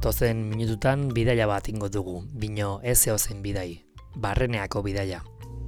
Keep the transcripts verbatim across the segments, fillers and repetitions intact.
datozen minututan bidaia bat ingo dugu, bino ez eozen bidai, Barreneako bidaia.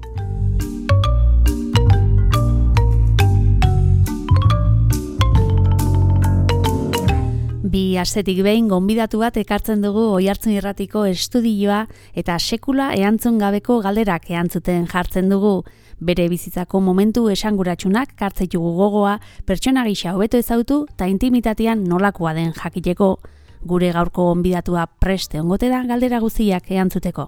Bi astetik behin gonbidatu bat ekartzen dugu Oihartzun Irratiko estudioa eta sekula erantzun gabeko galderak erantzuten jartzen dugu. Bere bizitzako momentu esanguratsunak kartzeitugu gogoa, pertsona gisa hobeto ezagutu eta intimitatean nolakoa den jakiteko. Gure gaurko gonbidatua preste ongote da galdera guztiak erantzuteko.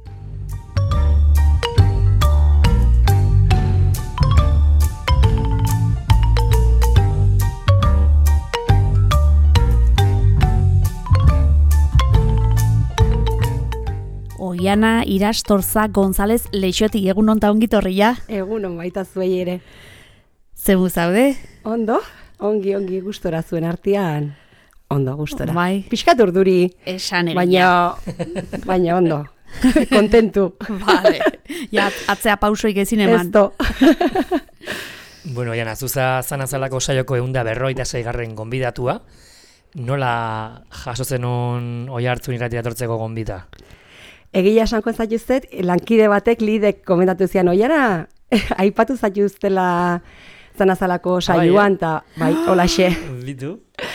Oiana Irastorza González Leixoti, egun onta ongitorria. Egun on baita zuei ere. Zemu zaude? Ondo, ongi ongi gustora zuen artean. Ondo gustora. Bai. Pixkat urduri. Esan ere. Baina, baina ondo. Kontentu. Vale. Ja, atzea pausoik ezin eman. Esto. Bueno, Oiana, zuza zanazalako saioko eunda berroita seigarren gonbidatua. Nola jaso zenun Oihartzun Irratira etortzeko gonbita? Egia esanko zaituztet, lankide batek lidek komentatu zian, Oiana, aipatu zaituztela zanazalako saioan, eta bai, holaxe. Bitu?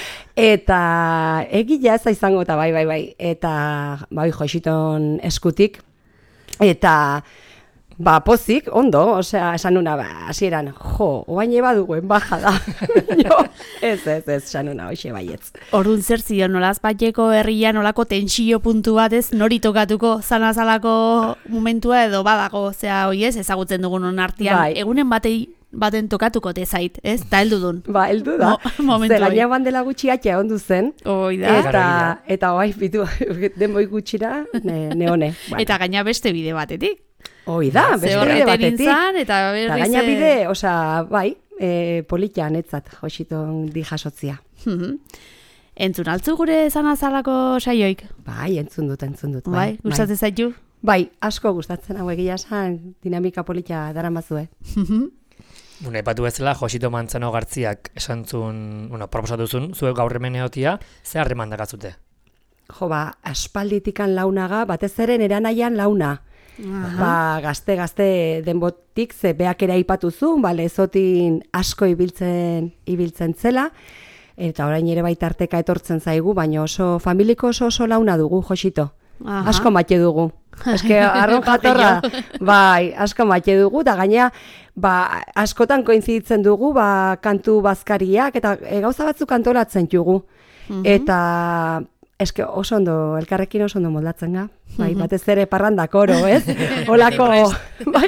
Eta egia ez izango, eta bai, bai, bai, eta bai, Joxiton eskutik, eta ba, pozik, ondo, osea, esan nuna, ba, hasieran, jo, oain eba dugu, enbajada. Jo, ez, ez, ez, esan nuna, hoxe baietz. Orduan zer zion, nolaz bateko herria nolako tensio puntu bat ez, nori tokatuko zanazalako momentua edo badago, zea, hoi ez, ezagutzen dugun artean, Bai. egunen batei baten tokatuko tezait, ez? Ta heldu dun. Ba, heldu da. Mo, momentu Ze gaina bandela gutxi atxea ondu zen. Hoi da. Eta, eta oai, bitu, denboi gutxira, ne, neone. Bueno. Eta gaina beste bide batetik. Hoi da, Ze beste bide horreten batetik. nintzen, eta Eta berriz... gaina eh, bide, osea, bai, e, politia netzat, Joxiton di jasotzia. mhm. Entzun altzu gure zanazalako saioik? Bai, entzun dut, entzun dut. Bai, gustatzen zaitu? Bai, asko gustatzen hau egia esan, dinamika politia daramazue. Bueno, epatu bezala, Josito Mantzano Gartziak esan zuen, bueno, proposatu zuen, zuek gaur hemen egotia, ze harreman dakazute? Jo, ba, aspalditikan launaga, batez ere nera nahian launa. Ba, gazte-gazte denbotik, ze beak ere aipatu zuen, ba, lezotin asko ibiltzen, ibiltzen zela, eta orain ere baita arteka etortzen zaigu, baina oso familiko oso oso launa dugu, Josito. Aha. Asko mate dugu. Eske arron jatorra, bai, asko mate dugu, eta gaina, ba, askotan koinziditzen dugu, ba, kantu bazkariak, eta e, gauza batzuk kantolatzen jugu. Eta, eske oso ondo, elkarrekin oso ondo moldatzen ga. Bai, batez ere parrandak oro, ez? Olako, bai,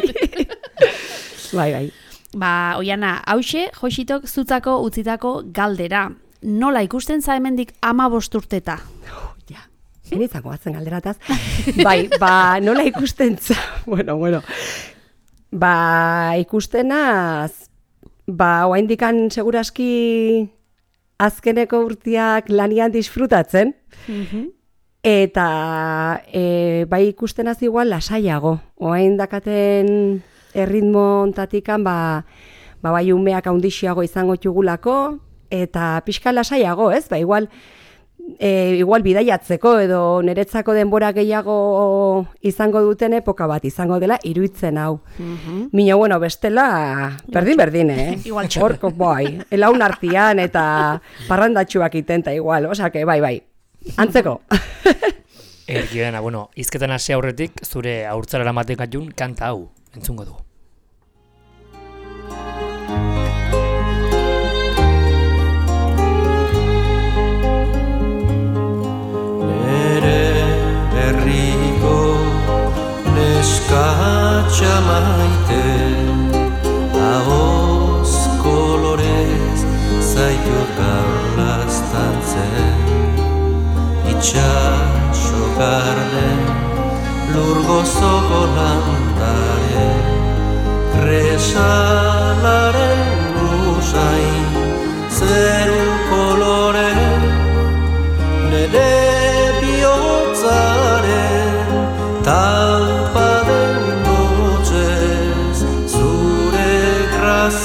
bai, bai. Ba, Oiana, hause, Joxitok zutzako utzitako galdera. Nola ikusten za hemendik ama bosturteta? Ja, enitzako batzen galderataz. Bai, ba, nola ikusten za, bueno, bueno, ba, ikustenaz, ba, oaindikan seguraski azkeneko urtiak lanian disfrutatzen, eta e, bai ikustenaz igual lasaiago, oain dakaten erritmo ontatikan, ba, ba, bai umeak haundixiago izango txugulako, eta pixka lasaiago, ez? Ba, igual, e, igual bidaiatzeko edo niretzako denbora gehiago izango duten epoka bat izango dela iruitzen hau. Mm-hmm. Mina, bueno, bestela, berdin-berdin, eh? Igual Horko, bai, elaun artian eta parrandatxuak itenta igual, osake, bai, bai, antzeko. Erkiena, bueno, izketan hasi aurretik, zure haurtzara eramaten gaitun kanta hau, entzungo dugu. Neskatxa maite, ahoz kolorez zaitut gaulaztantzen. Itxaso garden, lur gozoko landaren, kresalaren usain, zeru koloren, nere bihotzaren, talpaden notzez, zure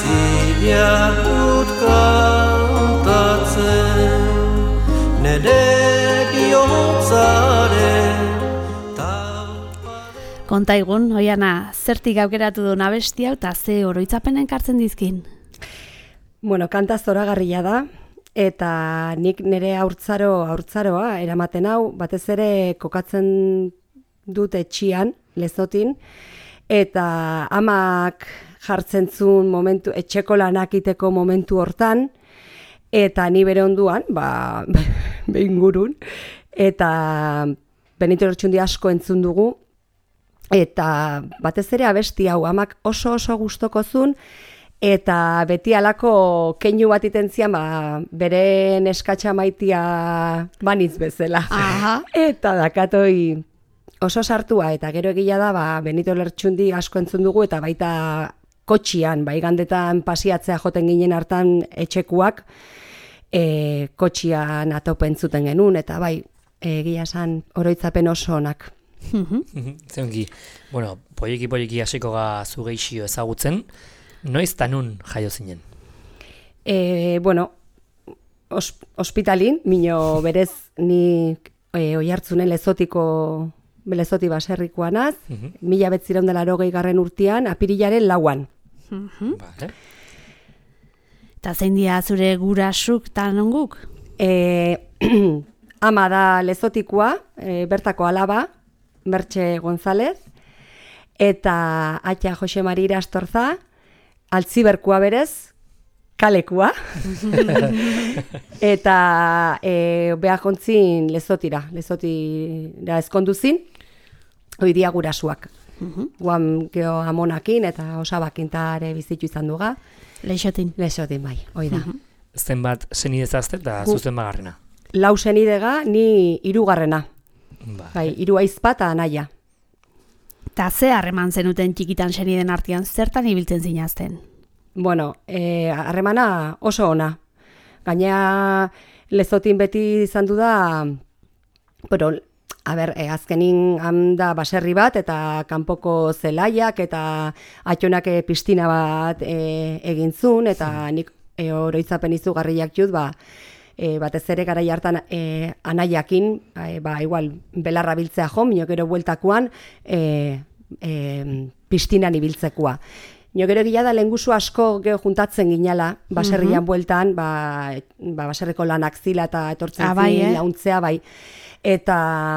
grazia dut kantatzen, nere bihotzarekin. Kontaigun, Oiana, zertik aukeratu duen abesti hau eta ze oroitzapenen kartzen dizkin? Bueno, kanta zoragarria da, eta nik nire haurtzaro, haurtzaroa eramaten hau, batez ere kokatzen dut etxian, Lezotin, eta amak jartzen zuen momentu, etxeko lanak iteko momentu hortan, eta ni bere onduan, ba, behingurun, eta Benito Lertxundi asko entzun dugu, eta batez ere abesti hau amak oso oso gustoko zuen, eta beti alako keinu bat itentzian, ba, bere neskatxa maitia banitz bezala. Aha. Eta dakatoi oso sartua, eta gero egia da, ba, Benito Lertxundi asko entzun dugu, eta baita kotxian, ba, igandetan pasiatzea joten ginen hartan etxekuak, e, kotxian atope entzuten genuen, eta bai, egia esan oroitzapen oso onak. Zeungi, bueno, poiki poiki hasiko ga zu geixio ezagutzen, noiz ta nun jaio zinen? E, bueno, os, ospitalin, mino berez ni e, Oiartzunen Lezotiko, Lezoti baserrikoa naz, mila betzireun dela hogei garren urtean, apirilaren lauan. Vale. Eta zein dia zure gurasuk eta nonguk? E, ama da Lezotikoa, e, bertako alaba, Mertxe González, eta aita Jose Mari Irastorza, altziberkua berez, kalekua, eta e, beha jontzin Lezotira, Lezotira ezkonduzin, oidia gurasuak. Guan geho amonakin eta osabakin ere bizitu izan duga. Leixotin. Leixotin bai, hoi da. Zenbat senidezazte eta zuzen bagarrena? Lau senidega, ni hirugarrena. Bai, hiru aizpa eta anaia. Eta ze harreman zenuten txikitan seniden artean, zertan ibiltzen zinazten? Bueno, eh, harremana oso ona. Gainea Lezotin beti izan du da, pero, a ber, eh, azkenin handa baserri bat, eta kanpoko zelaiak, eta atxonak eh, pistina bat eh, egin zuen, eta nik eh, oroitzapen izugarriak jut, ba, E, batez ere garai hartan e, anaiakin, e, ba, igual, belarra biltzea jo, mino gero bueltakoan e, e, pistinan ibiltzekoa. Mino gero gila da lehenguzu asko geho juntatzen ginala, baserrian mm-hmm. bueltan, ba, ba, baserriko lanak zila eta etortzen ah, bai, zin, eh? launtzea, bai. Eta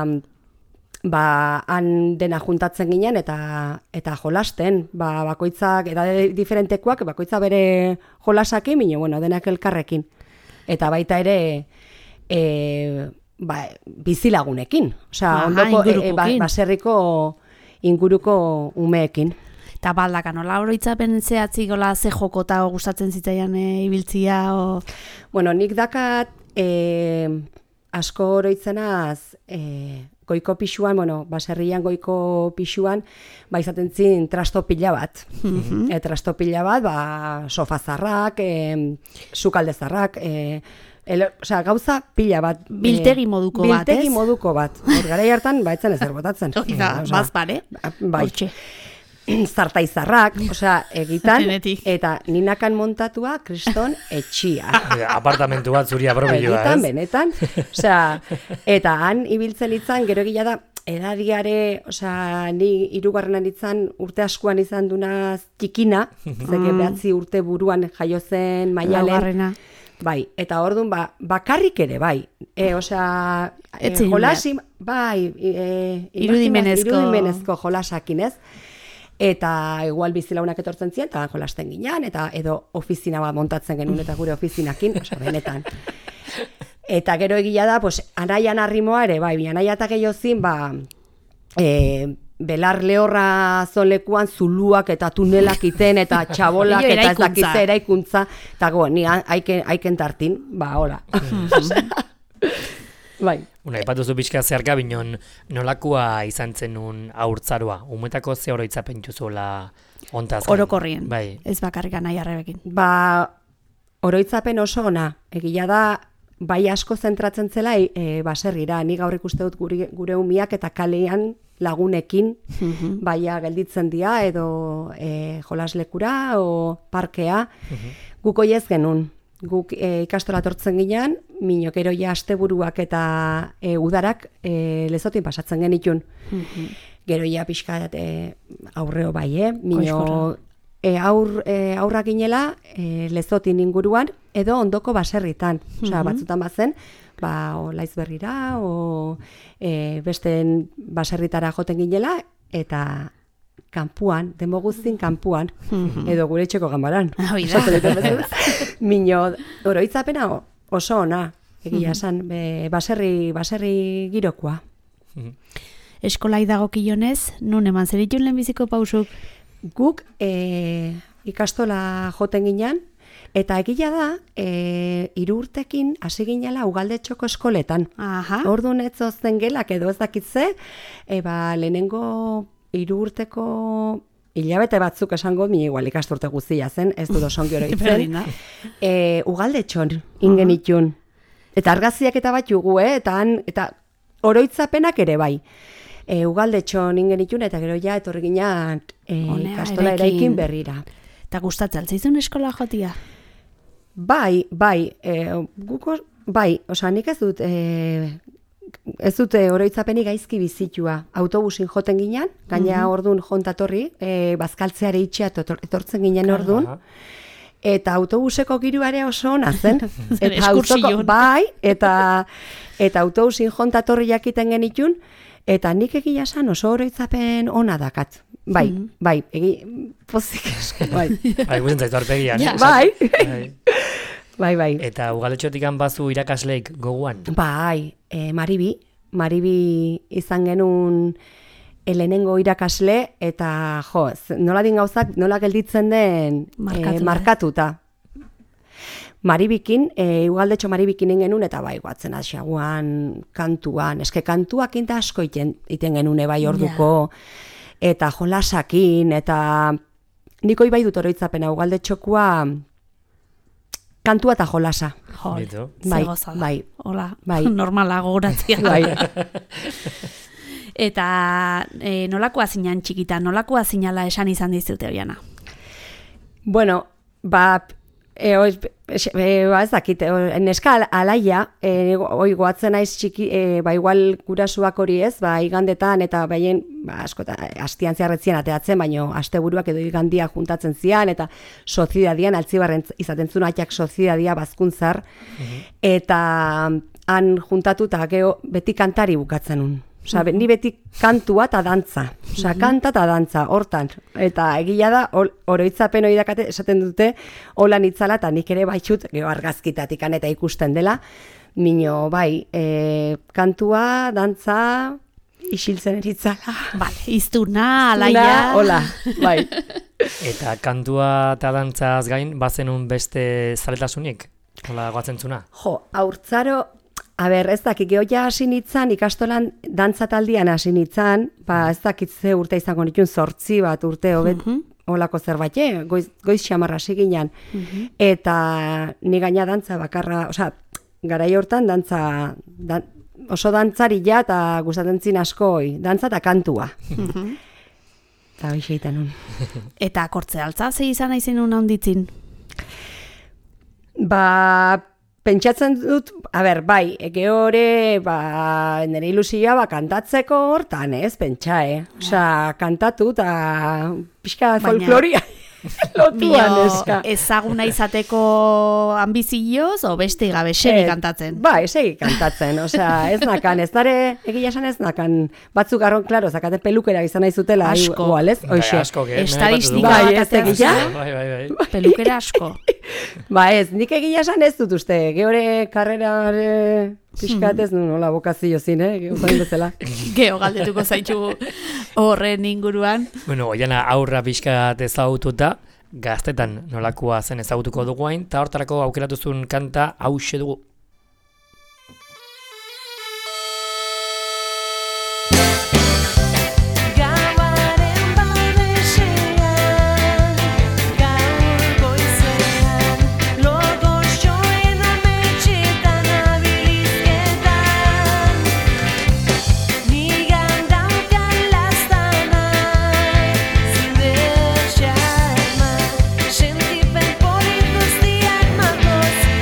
ba, han dena juntatzen ginen eta eta jolasten, ba, bakoitzak, edade diferentekoak, bakoitza bere jolasakin, mino, bueno, denak elkarrekin. Eta baita ere e, ba, bizilagunekin. Osea, ondoko e, ba, baserriko inguruko umeekin. Eta baldaka, nola oroitzapen zehatzik gola ze joko eta gustatzen zitzaian e, ibiltzia? O... Bueno, nik dakat e, asko oroitzenaz e, goiko pixuan, bueno, baserrian goiko pixuan, ba izaten zin trasto pila bat. Mm-hmm. E, trasto pila bat, ba, sofa zarrak, e, sukalde zarrak, e, el, osea, gauza pila bat. Biltegi moduko e, bat, ez? Biltegi moduko bat. Hor garai hartan, ba, etzen ezer botatzen. Oida, o sea, bazpare. Bai. Zartaizarrak, osea, egitan, eta ninakan montatua kriston etxia. Apartamentu bat zuri aprobilloa, ez? Egitan, benetan, osea, eta han ibiltzen itzan, gero egila da, edadiare, osea, ni hirugarrenan itzan urte askoan izan duna txikina, zeke behatzi urte buruan jaio zen maialen. Bai, eta orduan, ba, bakarrik ere, bai. E, osea, e, jolasi, bai, e, irudimenezko. irudimenezko jolasakin, ez? Eta igual bizilaunak etortzen ziren, eta jolasten ginean, eta edo ofizina bat montatzen genuen, eta gure ofizinakin, oso benetan. Eta gero egia da, pues, anaian arrimoa ere, bai, anaia eta gehiozin, ba, e, belar lehorra zonlekuan zuluak eta tunelak iten, eta txabolak, eta ez dakitze eraikuntza, eta go, ni haiken, haiken tartin, ba, hola. Bai. Una, ipatuzu pixka zeharka, binon nolakoa izan zenun haurtzaroa? Umetako ze oroitzapen juzuela ontaz? Orokorrien, bai. Ez bakarrik nahi arrebekin. Ba, oroitzapen oso ona. Egia da, bai asko zentratzen zela e, baserrira. Ni gaur ikuste dut gure, gure umiak eta kalean lagunekin, mm-hmm. baia gelditzen dira, edo e, jolaslekura, o parkea. Mm-hmm. Guko ez genuen. guk e, ikastola tortzen ginean, mino gero ja asteburuak eta e, udarak e, Lezotin pasatzen genitun. Mhm. Gero ja pixka e, aurreo bai, eh? Mino e, aur, e, aurra ginela e, Lezotin inguruan, edo ondoko baserritan. Osea, Mhm. batzutan bazen, ba, o Laizberrira, o e, besten baserritara joten ginela, eta kanpuan, demo guztin kanpuan, edo gure etxeko ganbaran. Hoi da. Esaten dut bezala. Mino, oroitzapena o- oso ona, egia esan, be, baserri, baserri girokoa. Eskolai dagokionez, nun eman zeritun lehenbiziko pausuk? Guk e, ikastola joten ginean, eta egia da, e, hiru urtekin hasi ginela Ugaldetxoko eskoletan. Aha. Orduan ez zozen gelak edo ez dakitze, e, ba, lehenengo hiru urteko hilabete batzuk esango, mi igual ikasturte guztia zen, ez dut osongi oroitzen. Berdin da. e, Ugaldetxon ingenitun. Eta argaziak eta bat jugu, eh? eta, han, eta oroitzapenak ere bai. E, Ugaldetxon ingenitun, eta gero ja etorri ginean e, Honea, ikastola eraikin. eraikin berrira. Eta gustatzen altzaizun eskola jotia? Bai, bai, e, guko, bai, osea, nik ez dut, e, ez dute oroitzapenik gaizki bizitua. Autobusin joten ginean, gaina ordun jontatorri, e, bazkaltzeare itxea etor- etortzen ginen ordun, eta autobuseko giruare oso ona zen. Zer, eta autoko, eskursion. bai, eta, eta autobusin jontatorri jakiten genitun, eta nik egia esan oso oroitzapen ona dakat. Bai, bai, egi, pozik esko, bai. Bai, guzen zaitu arpegian. Ja. eh? Bai. Bai. Bai, bai. Eta Ugaletxotikan bazu irakasleik goguan. Bai, e, Maribi, Maribi izan genuen lehenengo irakasle, eta jo, z- nola din gauzak, nola gelditzen den Markatuta. e, markatuta. Maribikin, e, Ugaldetxo Maribikin genuen, eta bai, guatzen asiaguan, kantuan, eske kantuak inda asko iten, iten genuen bai orduko, eta jolasakin, eta niko ibai dut oroitzapena Ugaldetxokoa kantua eta jolasa. Jo, Bitu. Bai, ze gozada. bai. Hola, Bai. normala gogoratzea. Bai. Eta e, nolakoa zinan txikita, nolakoa zinala esan izan dizute Oiana? Bueno, ba, e, oiz, e, ba ez dakit, e, neska al- alaia, e, oi goatzen naiz txiki, e, ba igual gurasuak hori ez, ba igandetan eta baien, ba askota, astian zeharretzien ateatzen, baino asteburuak edo igandia juntatzen zian, eta soziedadian, altzibarren izaten zuen atiak sozidadia bazkuntzar, eta han juntatu eta geho beti kantari bukatzen un. Osa, ni beti kantua eta dantza. Osa, kanta eta dantza, hortan. Eta egia da, ol- oroitzapen hori dakate, esaten dute, holan itzala, eta nik ere baitxut, geho argazkitatik eta ikusten dela, mino, bai, e, kantua, dantza, isiltzen eritzala. Vale, iztuna, alaia... Hola, bai. Eta kantua eta dantzaz gain, bazenun beste zaletasunik? Hola, goatzen zuna? Jo, haurtzaro, a ber, ez dakit, geho ja hasi nitzan, ikastolan dantzataldian hasi nitzan, ba ez dakit ze urte izango nituen, zortzi bat urte, hobet, holako zerbait, eh? goiz, goiz xamarra hasi ginen. Eta ni gaina dantza bakarra, osea, garai hortan dantza, dan, oso dantzari ja, eta gustatzen zin askoi, dantza eta kantua. Eta hori xeiten nun. Eta kortze altza, ze izan aizen un handitzin? Ba, pentsatzen dut, a ber, bai, ege hori, ba, nire ilusioa, ba, kantatzeko hortan, ez, pentsa, eh? Osea, kantatu eta pixka Baina- folkloria lotuan, Mio, eska. ezaguna izateko ambizioz, o beste gabe segi Eh, kantatzen. Bai, segi kantatzen, osea, ez nakan, ez dare, egia esan ez nakan, batzuk garron, klaro, zakaten pelukera izan nahi zutela, Asko. igual, ez? Bai, Hoxe. asko, que, Estadistika Bai, bat ez atera egia? zuen. Bai, bai, bai. Pelukera asko. Ba ez, nik egia esan ez dut uste, geore karrerare pixkat ez nuen, hola, bokazio zin, eh? Geuzain bezala. Geo galdetuko zaitxugu horren inguruan. Bueno, Oiana aurra pixkat ezagututa, gaztetan nolakoa zen ezagutuko dugu hain, eta hortarako aukeratuzun kanta hauxe dugu. Gauaren babesean, gaur goizean, logoxoen ametxetan abilizketan, nigan daukan laztanai, zinder xarma, sentipen polit guztiak magoz,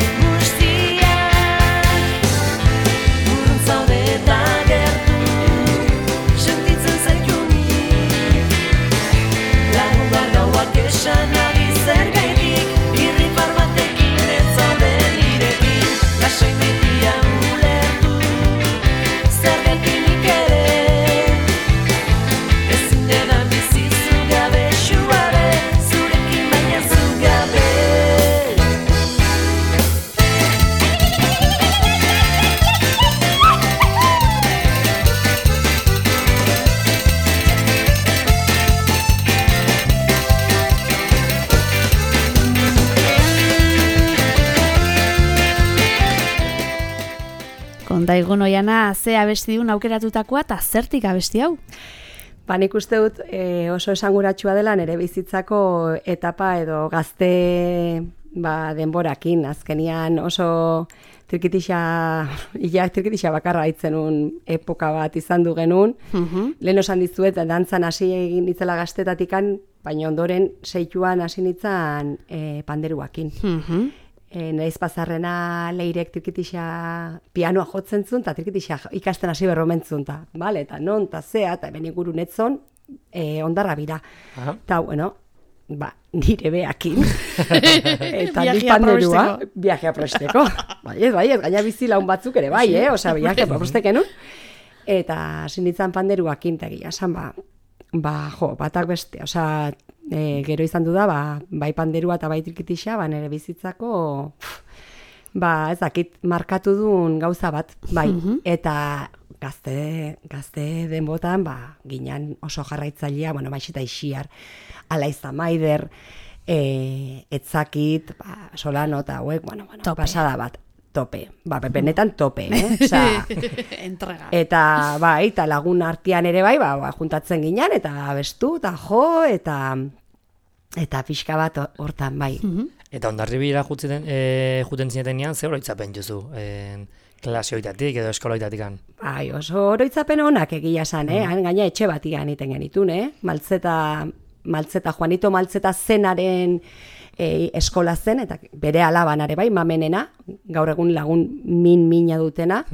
konta egun Oiana, ze abesti dun aukeratutakoa eta zertik abesti hau? Ba, nik uste dut e, oso esanguratsua dela nire bizitzako etapa edo gazte ba, denborakin. Azkenian oso trikitixa, ia trikitixa bakarra itzenun epoka bat izan du genuen. Mhm. Lehen osan dizuet, dantzan hasi egin nitzela gaztetatikan, baina ondoren seituan hasi nitzan e, panderuakin. Mhm. E, Naiz Pazarrena leirek trikitixa pianoa jotzen zuen, eta trikitixa ikasten hasi berromentzun, ta, bale, eta non, eta zea, eta hemen inguru netzon, e, ondarra bira. Aha. Eta, bueno, ba, nire beakin. Eta ni Viajea panderua, aprobesteko. viajea aprobesteko. Bai, ez, bai, ez, gaina bizi laun batzuk ere, bai, eh? Osea, viajea aprobestekenun. Eta sinitzan panderuakin, eta gila esan, ba, ba, jo, batak beste, osea, e, gero izan du da, ba, bai panderua eta bai trikitixa, ba, nire bizitzako, pff, ba, ez dakit, markatu duen gauza bat, bai, eta gazte, gazte denbotan, ba, ginen oso jarraitzailea, bueno, Maixeta Ixiar, Alaiza Maider, e, etzakit, ba, Solano eta hauek, bueno, bueno, Tope. pasada bat, tope, ba, benetan tope, eh? Osea, Entrega. eta bai, eta lagun artean ere bai, ba, ba, juntatzen ginen, eta bestu, eta jo, eta eta pixka bat hortan, bai. Eta Hondarribira jutzen, e, juten zinetenean, ze oroitzapen juzu? E, klase hoitatik edo eskola hoitatikan? Bai, oso oroitzapen onak egia esan, eh? Han gaina etxe batian iten genitun, eh? Maltzeta, Maltzeta, Juanito Maltzeta zenaren e, eskola zen, eta bere alaban ere bai, mamenena, gaur egun lagun min-mina dutena,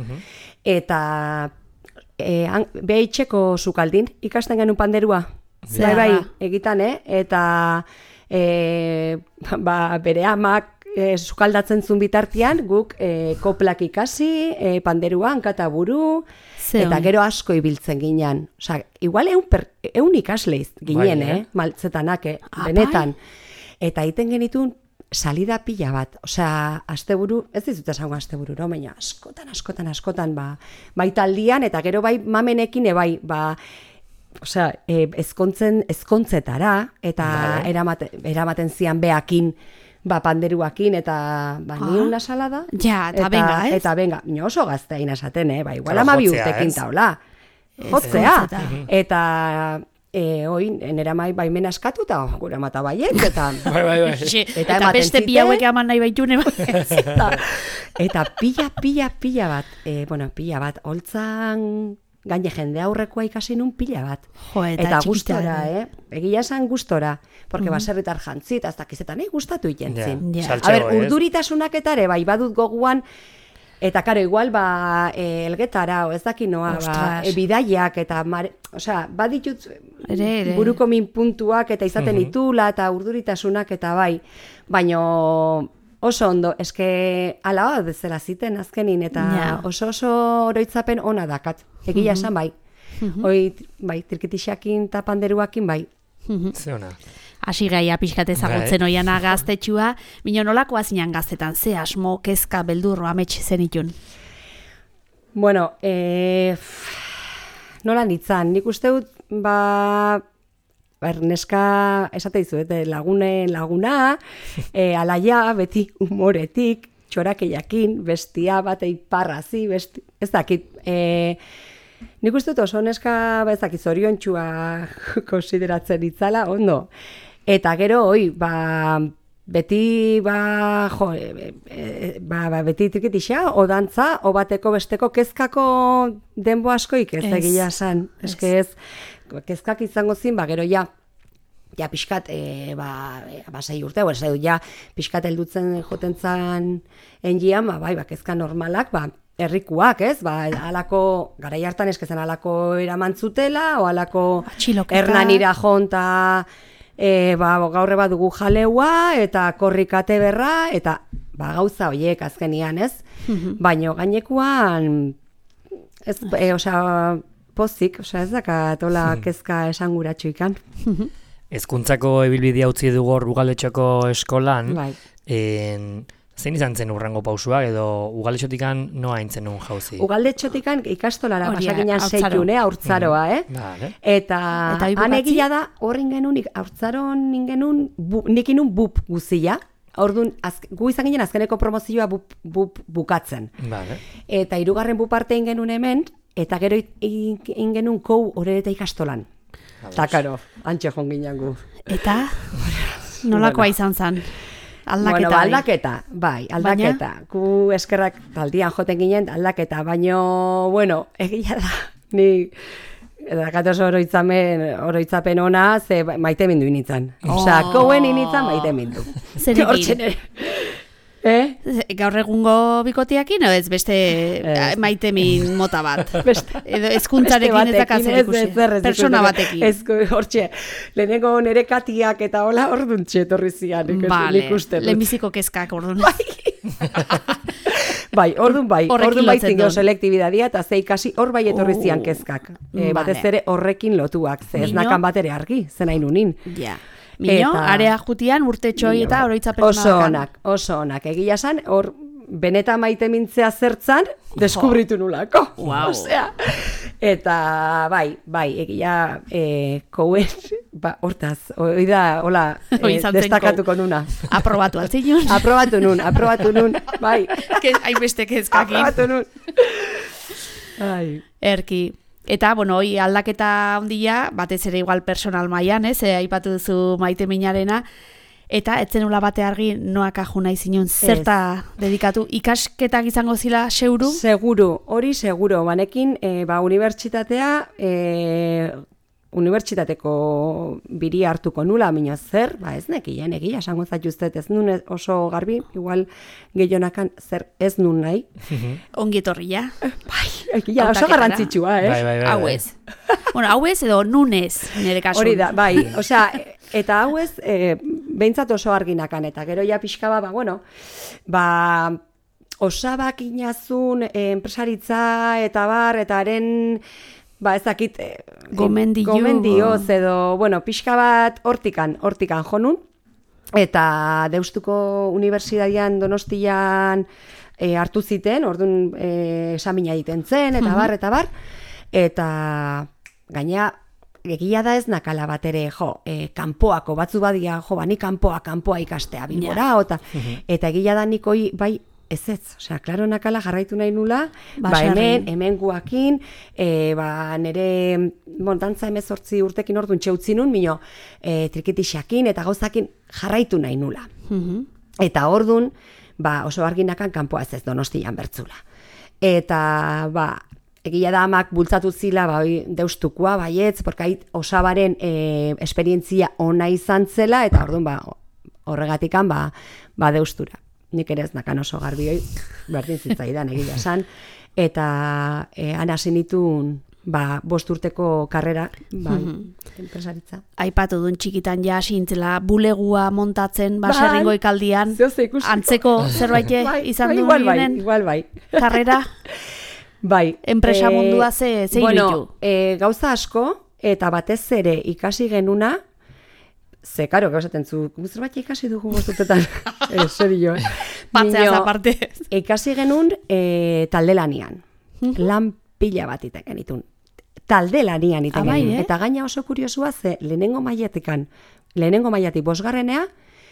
eta e, han, beha itxeko sukaldin, ikasten genuen panderua, bai, bai, egitan, eh? Eta e, ba, bere amak e, sukaldatzen zuen bitartean, guk e, koplak ikasi, e, panderuan, kataburu, Ze eta on. gero asko ibiltzen ginen. Osea, igual eun, per, eun ikasleiz ginen, Bai, eh? eh? Maltzetanak, eh? Ah, Benetan. Eta egiten genitun salida pila bat. Osea, asteburu, ez dizut esango astebururo, baina askotan, askotan, askotan, ba, bai taldian, eta gero bai mamenekin, e, bai, ba, osea, e, ezkontzen, ezkontzetara, eta Vale. eramate, eramaten zian beakin, ba, panderuakin, eta ba, ni Ah. una salada. Ja, eta venga, ez? Eta venga, ni oso gazteain esaten, eh? Ba, igual Claro, amabi jotzea, urtekin ez? taula. Jotzea. Ezkontzeta. Eta e, oin, nera mai baimena eskatu, eta gure amata baiet, eta... Bai, bai, bai. Xe, Eta eta, ematen beste bi zite. hauek eman nahi baitune. eta, eta pila, pila, pila bat, e, bueno, pila bat, holtzan gaine jende aurrekoa ikasi nun pila bat. Jo, eta eta txikitan, gustora, eh? eh? Egia esan gustora, porque baserritar jantzi, eta ez dakizetan, eh, gustatu ikentzin. Ja. A Saltxego, ber, ez? urduritasunak eta ere, bai, badut goguan, eta karo, igual, ba, e, elgetara, o ez dakinoa, ba, Ostras. e, bidaiak, eta, mare, osea, baditut Ere, ere. buruko min puntuak, eta izaten ditula, eta urduritasunak, eta bai, baino oso ondo, eske ala bat bezala ziten azkenin, eta Ja. oso oso oroitzapen ona dakat, egia esan bai. Hoi, bai, trikitixakin eta panderuakin, bai. Ze ona. Hasi gaia pixkat ezagutzen Bai. Oiana gaztetxua, mino nolakoa zinan gaztetan, ze asmo, kezka, beldurro, amets zenitun. Bueno, e, nola nitzan, nik uste dut, ba, ber, neska, esate dizuet, lagune laguna, e, alaia, beti humoretik, txorakeiakin, bestia bat eiparrazi, besti, ez dakit, e, nik uste dut oso neska, ba, ez dakit, zoriontxua konsideratzen itzala, ondo. Eta gero, oi, ba, beti, ba, jo, e, e, ba, ba, beti trikitixa, o dantza, o bateko besteko kezkako denbo askoik ez Ez, egia esan. ez. Eske ez, kezkak izango zin, ba, gero ja, ja pixkat, e, ba, e, ba, sei urte, bueno, sei, ja, pixkat heldutzen joten zan engian, ba, bai, ba, kezka normalak, ba, herrikuak, ez? Ba, alako, garai hartan eskezan alako eramantzutela, o alako Atxiloketa. hernanira jonta, e, ba, gaur eba dugu jaleua, eta korrikate berra, eta ba, gauza hoiek azkenian, ez? Baino gainekuan, ez, e, osea, pozik, osea, ez dakat, hola kezka esanguratxo ikan. Hezkuntzako ibilbidea utzi dugu hor Ugaletxoko eskolan. Bai. En, zein izan zen urrengo pausua edo Ugaletxotikan noa aintzen nun jauzi? Ugaletxotikan ikastolara Hori, pasakinan haurtzaro. seikune, haurtzaroa, eh? Vale. Eta, Eta hori han bukatzi? egia da, horren genuen, haurtzaron ingenun, bu, nik inun bup guzia. Orduan, azk, gu izan ginen azkeneko promozioa bu, bu, bukatzen. Vale. Eta hirugarren bu parte egin genuen hemen, eta gero egin genuen kou horreta ikastolan. Eta karo, antxe joan ginen gu. Eta nolakoa izan zen? Aldaketa. Bueno, ba, bai. aldaketa, bai, aldaketa. Gu eskerrak taldian joten ginen aldaketa, baino, bueno, egia da, ni dakatoz oroitzapen, oroitzapen ona, ze maite mindu initzan. Osea, Oh. kouen initzan maite mindu. Zerekin? Hortzen ere. Eh? Gaur egungo bikotiakin, edo ez beste Ez. maitemin mota bat? Beste. Edo ezkuntzarekin ez daka zer ikusi. Persona batekin. Ez, hortxe, lehenengo nere katiak eta hola orduntxe etorri zian, nik, Vale, nik uste dut. lehenbiziko kezkak orduan. Bai, orduan bai, Horrekin orduan bai lotzen zingeo duen. selektibidadia eta ze ikasi hor bai etorri Uh, zian kezkak. E, vale. batez ere horrekin lotuak, ze ez Mino? nakan bat ere argi, zen hain unin. Ja. Mino, Eta- area jutian urte txoi eta oroitzapen Oso onak, oso onak. Egia esan, hor beneta maite mintzea zertzan, deskubritu nulako. Wow. Osea, eta bai, bai, egia e, kouen, ba, hortaz, hoi da, hola, Hoi e, izan zen destakatuko nuna. Aprobatu altzinun. Aprobatu nun, aprobatu nun, bai. Hainbeste kezkakin. Aprobatu nun. Ai. Erki. Eta, bueno, hoi aldaketa handia, batez ere igual personal mailan, ez, eh, aipatu duzu maite minarena, eta etzenula bate argi noak aju nahi zinun, zerta dedikatu, ikasketak izango zila seuru? Seguru, hori seguro, banekin, e, ba, unibertsitatea, e, unibertsitateko biri hartuko nula, mino zer, ba ez nekien, egia, esango zaituztet, ez nun ez- oso garbi, igual gehionakan zer ez nun nahi. Ongi etorria. Bai, egia, oso Hautaketara. garrantzitsua, eh? Bai, bai, bai. Hau bai. ez. Bueno, hau ez edo nunez, nire kasun. Hori da, bai, osea, eta hau ez, e, behintzat oso arginakan, eta gero ja pixka ba, ba, bueno, ba, osabak inazun e, enpresaritza eta bar, eta haren, ba, ez dakit, e, Gomendio. gomendioz edo, bueno, pixka bat hortikan, hortikan jonun, eta Deustuko Unibertsitatean Donostian e, hartu ziten, orduan e, esamina egiten zen, eta bar, eta bar, eta gaina, egia da ez nakala bat ere, jo, e, kanpoako batzu badia, jo, bani kanpoa, kanpoa ikastea bilbora, ota, eta egia da nikoi, bai, ez ez, osea, klaro nakala jarraitu nahi nula, ba, Basarrin. hemen, hemen guakin, e, ba, nere, bon, dantza emezortzi urtekin orduan txeutzi nun, mino, e, trikitixakin eta gauzakin jarraitu nahi nula. Mhm. Eta ordun, ba, oso arginakan kanpoa ez ez Donostian bertzula. Eta, ba, egia da amak bultzatu zila, ba, hoi Deustukoa, baietz, porkait osabaren e, esperientzia ona izan zela, eta ordun, ba, horregatikan, ba, ba Deustura. Nik ere ez nakan oso garbi hoi, berdin zitzaidan egia esan, eta e, han hasi nituen, ba, bost urteko karrera, bai, enpresaritza. Aipatu duen txikitan ja sintzela bulegua montatzen baserringo ikaldian. Zeo ze ikusteko. Antzeko zerbait izan bai, du igual bai, honen igual bai. karrera? Bai. Enpresa eh, mundua ze- ze bueno, iruditu? eh, gauza asko, eta batez ere ikasi genuna, ze, karo, gauzaten zu, gu zerbait ikasi dugu bostutetan. eh, serio, eh. Patzeaz Mino, aparte. Ikasi genuen eh, talde lanian. Lan pila bat iten genitun. Talde lanian iten Ah, bai, genuen. eh? Eta gaina oso kuriosua ze, lehenengo maiatikan, lehenengo maiatik bosgarrenea,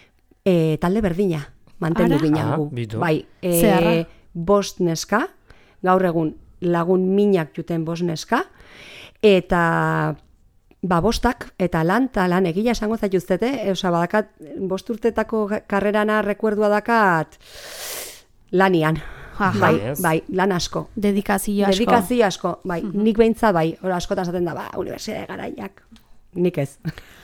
eh, talde berdina mantendu Ara? ginen Ah, gu. bitu. Bai, Zeharra. eh, bost neska, gaur egun lagun minak juten bost neska, eta ba, bostak, eta lan, eta lan egia esango zaituztete, oza, badakat, bost urtetako karrerana rekuerdua dakat lanian. Aha. Bai, Ez. bai, lan asko. Dedikazio asko. Dedikazio asko, bai, nik behintzat bai, ora askotan zaten da, ba, unibertsitate garaiak. Nik ez.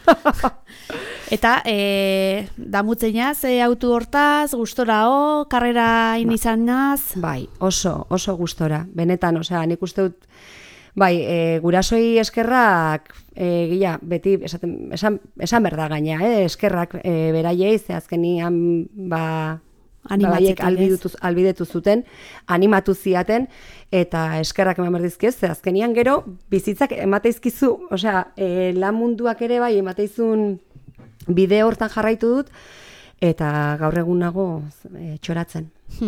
Eta e, damutzeinaz e, autu hortaz, gustorao, karrera inizanaz. Bai, oso, oso gustora. Benetan, osea, nik uste dut, bai, e, gurasoi eskerrak, e, gila, beti, esaten, esan, esan berda gaina, eh, eskerrak e, beraiei, ze azkenian, ba, Animatzetik, Ba, haiek albidetu, albidetu zuten, animatu ziaten, eta eskerrak eman berdizkiez, ze azkenian gero, bizitzak emateizkizu, osea, e, lan munduak ere bai, emateizun bideo hortan jarraitu dut, eta gaur egunago e, txoratzen.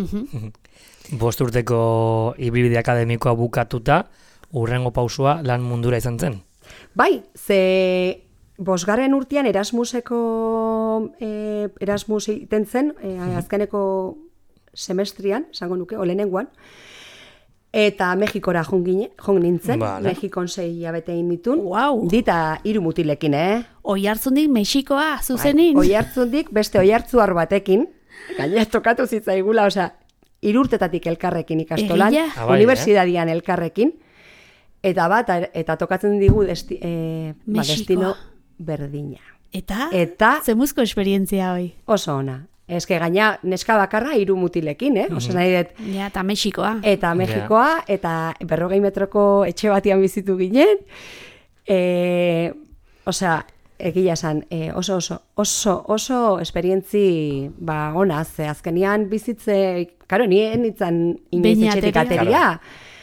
Bost urteko ibilbide akademikoa bukatuta, urrengo pausua lan mundura izan zen. Bai, ze bosgarren urtean Erasmuseko, e, Erasmus iten zen, e, azkeneko semestrian, esango nuke, olenengoan, eta Mexikora joan gine- joan nintzen, Vale. Mexikon sei hilabete egin nitun, Guau. dita hiru mutilekin, eh? Oihartzundik Mexikoa, zuzenin. Oi hartzundik, beste oi hartzuar batekin, gaina tokatu zitzaigula, osea, irurtetatik elkarrekin ikastolan, Egia? Ah, bai, unibertsitatean elkarrekin, eta bat, eta tokatzen digu desti, e, ba, Mexikoa. destino berdina. Eta? Eta Zemuzko esperientzia hoi. oso ona. Ez que gaina neska bakarra hiru mutilekin, eh? Osa nahi dut, Ja, eta Mexikoa. eta Mexikoa, eta berrogei metroko etxe batian bizitu ginen, e, osea, egia esan, e, oso, oso, oso, oso esperientzi, ba, ona, ze azkenian bizitze, karo, nien nintzen inoiz Behin etxetik ateria. ateria,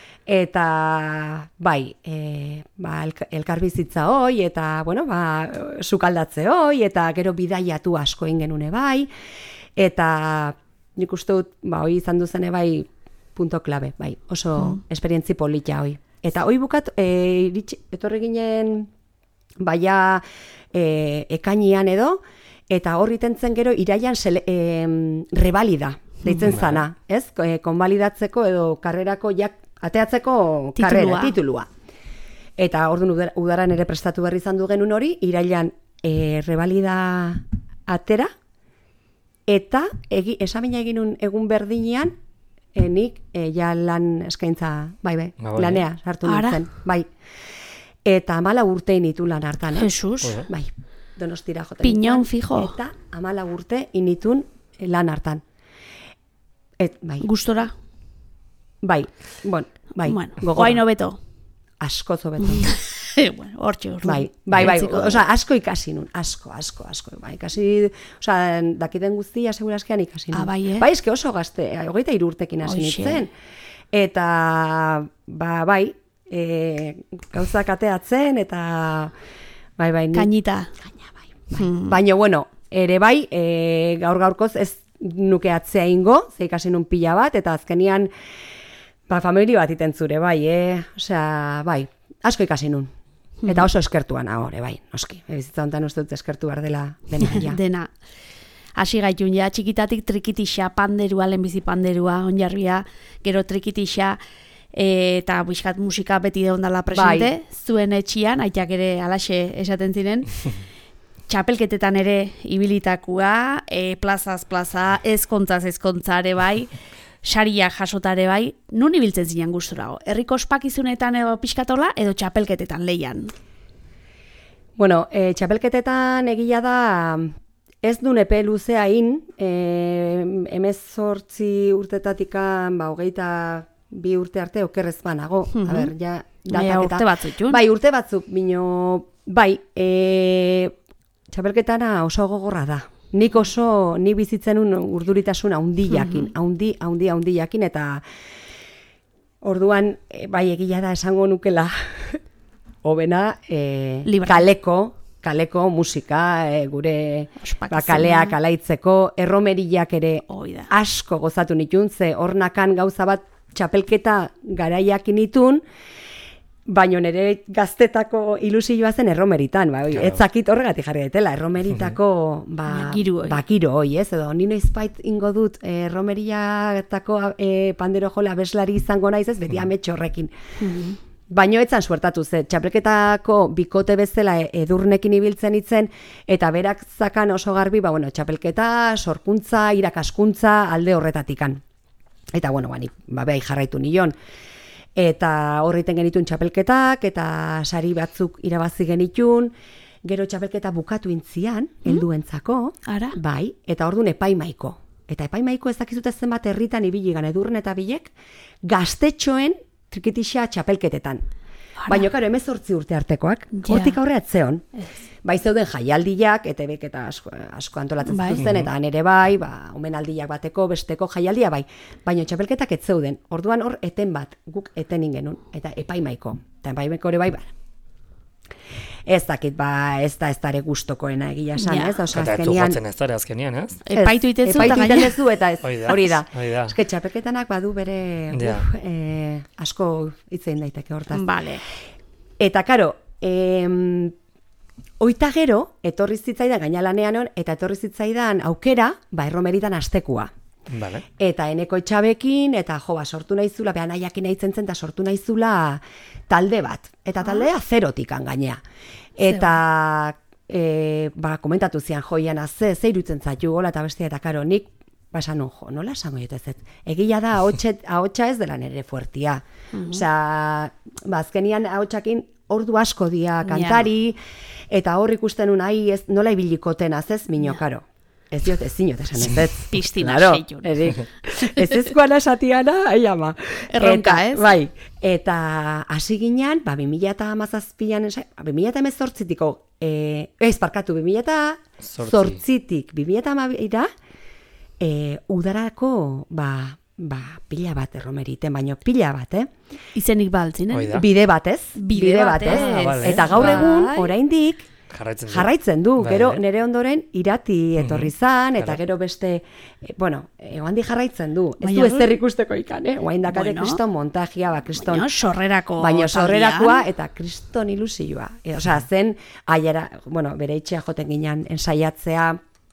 eta, bai, e, ba, elk- elkar bizitza hoi, eta, bueno, ba, sukaldatze hoi, eta gero bidaiatu asko egin genune bai, eta nik uste dut, ba, hoi izan duzene bai, punto klabe, bai, oso Mm. esperientzi polita hoi. Eta hoi bukat, e, iritsi, etorri ginen, baia e, ekainian edo, eta hor iten zen gero iraian sele, e, rebalida, deitzen zana, ez? E, konbalidatzeko edo karrerako jak, ateatzeko Titulua. karrera, titulua. Eta orduan udar- udaran ere prestatu berri izan du genuen hori, irailan e, rebalida atera, eta egi, esamina egin nun egun berdinean, e, nik e, ja lan eskaintza, bai, bai, Ah, bai, lanea sartu Ara? nintzen, bai. Eta amala urte initu lan hartan, eh? Jesus. Joder. Bai, Donostira joten. Piñón nintzen, fijo. Eta amala urte initun lan hartan. Et, bai, Gustora. bai, bon, bai, Bueno, gogorra. guain hobeto. Asko zobeto. bueno, hortxe orduan. Bai, bai, bai, Utziko dugu. osea, asko ikasi nun, asko, asko, asko, bai, ikasi, osea, dakiten guztia segurazkean ikasi nun. Ah, bai, eh? Bai, eske oso gazte, hogeita hiru urtekin hasi Hoxe. nintzen. Eta, ba, bai, e, gauzak ateatzen, eta, bai, bai, nik- Kainita. Bai. Baina, bueno, ere bai, e, gaur gaurkoz ez nuke atzea ingo, ze ikasi nun pila bat, eta azkenian, ba, familia bat iten zure, bai, eh? Osea, bai, asko ikasi nun. Eta oso eskertuan ahore, bai, noski. Bizitza honetan uste dut eskertu behar dela dena, ja. Dena. Hasi gaitun, ja, txikitatik trikitixa, panderua, lehenbizi panderua, onjarbia, gero trikitixa, e, eta bizkat musika beti deondala presente, zuen etxian, aitak ere alaxe esaten ziren, txapelketetan ere ibilitakua, e, plazaz plaza, ezkontzaz ezkontzare bai, sariak jasotare bai, nun ibiltzen zinen gusturago? Herriko ospakizunetan edo pixkatola, edo txapelketetan leian? Bueno, e, txapelketetan egia da, ez dun epe luzea in, e, emezortzi urtetatikan, ba, hogeita bi urte arte okerrez banago. Mhm. A ber, ja, Baina datak eta... urte batzuk, jun? Bai, urte batzuk, bino, bai, e, txapelketana oso gogorra da. Nik oso, nik bizitzen un urduritasun haundi jakin, haundi, haundi, haundi jakin, eta orduan, e, bai, egia da esango nukela, hobena, e, Libre. kaleko, kaleko musika, e, gure Ospakizuna. ba, kaleak alaitzeko, erromeriak ere Hoi da. asko gozatu nitun, ze hornakan gauza bat txapelketa garaiak nitun, baino nire gaztetako ilusioa zen erromeritan, ba, oi, Claro. ez zakit horregatik jarri detela, erromeritako ba, Bakiru hoi. bakiro hoi, ez, edo ni noizbait ingo dut eh, erromeriatako eh, pandero jola abeslari izango naiz, ez, beti ametxo horrekin. Baino etzan suertatu ze, txapelketako bikote bezala e- edurnekin ibiltzen itzen, eta berak zakan oso garbi, ba, bueno, txapelketa, sorkuntza, irakaskuntza, alde horretatikan. Eta, bueno, ba, nik, ba, behai jarraitu nion. Eta horreiten genitun txapelketak, eta sari batzuk irabazi genitun, gero txapelketa bukatu intzian, helduentzako, Ara? bai, eta orduan epaimaiko. Eta epaimaiko ez dakizute zenbat herritan ibili gan edurne eta bilek, gaztetxoen trikitixa txapelketetan. Baina, karo, hemezortzi urte artekoak, Ja. hortik aurre atzeon. Bai zeuden jaialdiak, E T Bek eta asko, asko antolatzen Bai. zituzten, eta han ere bai, ba, omenaldiak bateko, besteko jaialdia bai. Baina txapelketak ez zeuden. Orduan hor eten bat, guk eten ingenun, eta epaimaiko. Eta epaimaiko ere bai, ba. Ez dakit, ba, ez da ez dare gustokoena egia esan, Ja. ez? Osea, Eta ez du azkenian... jotzen ez dara azkenian, ez? Epaitu itezu eta Epaitu iten gaina. dezu eta ez, Hori da, hori da. hori da. Eske txapelketanak badu bere, Ja. uf, eh, asko hitzein daiteke hortaz. Vale. Eta, karo, em, Oita gero, etorri zitzaidan gainalanean on, eta etorri zitzaidan aukera, ba, erromeritan astekua. Vale. Eta eneko etxabekin, eta jo, ba, sortu naizula, behan aiakin nahitzen zen, eta sortu naizula talde bat. Eta taldea zerotikan gainea. Eta, e, ba, komentatu zian, joian, ze, ze irutzen zaitu gola, eta bestia, eta karo, nik, ba, esan nun, jo, nola esango dut ez ez. Egia da, ahotsa ez dela nere fuertia. Osea, ba, azkenian ahotsakin ordu asko dia kantari, eta hor ikusten un, ai, ez, nola ibilikoten az ez, mino, karo. Ez diot, ez zinot esan ez ez. Piztina Claro, seitun. edik. Ez ezkoan esatiana, ai ama. Erronka, Eta, ez? Bai, eta hasi ginen, ba, bi mila hamazazpian, bi mila hemezortzitiko, eh, ez, parkatu, bi mila zortzitik, bi mila hamabira, eh, udarako, ba, ba, pila bat erromeriten, baino pila bat, eh? Izenik baltzinen. Hoi da. Bide batez, Bide batez. Ah, vale. Eta gaur egun, Bai. oraindik, Jarraitzen du. jarraitzen du, Bai, gero bai. nire ondoren irati etorri zan, eta claro. gero beste, eh, bueno, eh, oandi jarraitzen du. Ez Baina du hor- ezer ikusteko ikan, eh? Oain dakate Bueno. kriston montajia, ba, kriston... Baina sorrerako Baina sorrerakoa taldean. eta kriston ilusioa. E, osea, zen, aiera, bueno, bere itxea joten ginen ensaiatzea,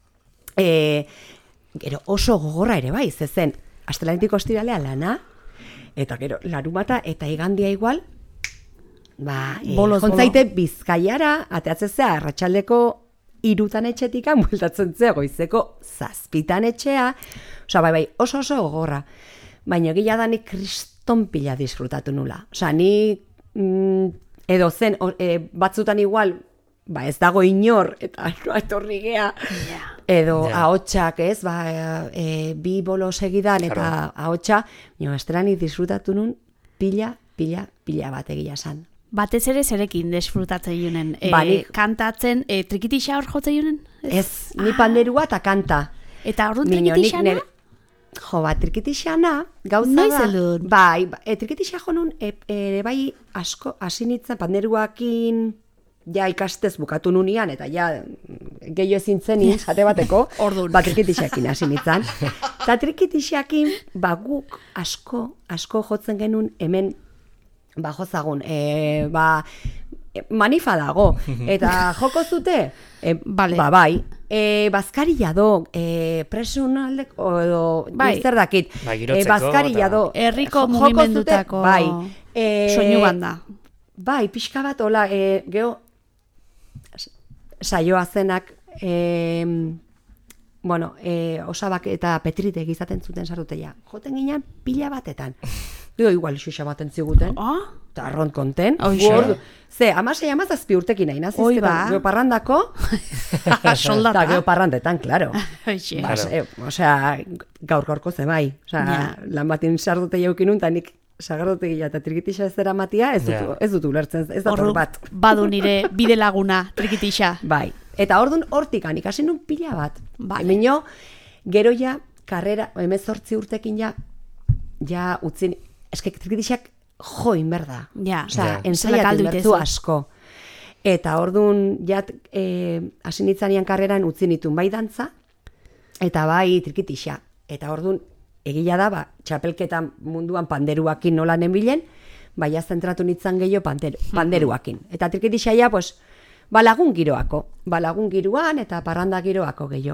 e, gero oso gogorra ere bai, ze zen, astelenetik ostiralea lana, eta gero larumata eta igandia igual, ba, e, Boloz, jontzaite Bizkaiara, ateatzezea, arratsaldeko irutan etxetikan, bueltatzen zea, goizeko zazpitan etxea, osea, bai, bai, oso oso gogorra. Baina gila da nik kriston pila disfrutatu nula. Osea, ni mm, edo zen, o, e, batzutan igual, ba ez dago inor, eta no etorri gea, Ja. edo Ja. ahotsak, ez, ba, e, bi bolo segidan, eta Claro. ahotsa, nio, estelanik disfrutatu nun pila, pila, pila bat egia san. Batez ere zerekin desfrutatzen junen. E, Ba, nik- kantatzen, e, trikitixa hor jotzen junen? Ez, ni panderua eta kanta. Eta orduan Mino, nik trikitixana? nere- Jo, ba, trikitixana, gauza Noiz da. heldun? Bai, ba, e, trikitixa jo nun, e, ere bai asko, hasi nintzen, panderuakin, ja ikastez bukatu nunian, eta ja mm, gehiago ezin zenin, jate bateko, Ordun. ba, trikitixakin hasi nintzen. Eta trikitixakin, ba, guk asko, asko jotzen genuen hemen, ba, jozagun, e, ba, e, manifa dago, eta joko zute, e, Bale. ba, bai, e, bazkaria do, e, presun aldek, edo, Bai. bai. zer dakit, Bai, e, girotzeko bazkaria eta- do, Herriko jo- joko mugimendutako zute, bai, e, soinu banda. Bai, pixka bat, hola, e, geho, saioa zenak, e, bueno, e, osabak eta petritek izaten zuten sartuteia. Joten ginen pila batetan. Gero igual xuxa baten ziguten. Ah? Eta arront konten. Hoxe. Gu ordu- Ze, amasei amazazpi urtekin nahi nazizketan. Oi, ba. Gero parrandako, Soldata. eta gero parrandetan, claro. Hoxe. Ba, Claro. ze, osea, gaur gaurko ze bai. Osea, Ja. lan batin sardute jaukinun, eta nik sagardotegia eta trikitixa ez zera matia, ez dut, Ja. ez dut ulertzen, ez dator Ordu, bat. badu nire bide laguna, trikitixa. Bai. Eta ordun hortikan ikasi nun pila bat. Vale. Mino, gero ja, karrera, hemezortzi urtekin ja, ja utzin, eske trikitixak join berda. Ja. Osea, Ja. Zela ensaiatzen kaldu bertu itezu. asko. Eta ordun ja, e, hasi nitzanian karreran utzi nitun bai dantza, eta bai trikitixa. Eta ordun egia da, ba, txapelketan munduan panderuakin nola nenbilen, baina zentratu nitzan gehiago pander, panderuakin. Eta trikitixa ja, pues, ba lagun giroako. Ba lagun giroan eta parranda giroako gehiago.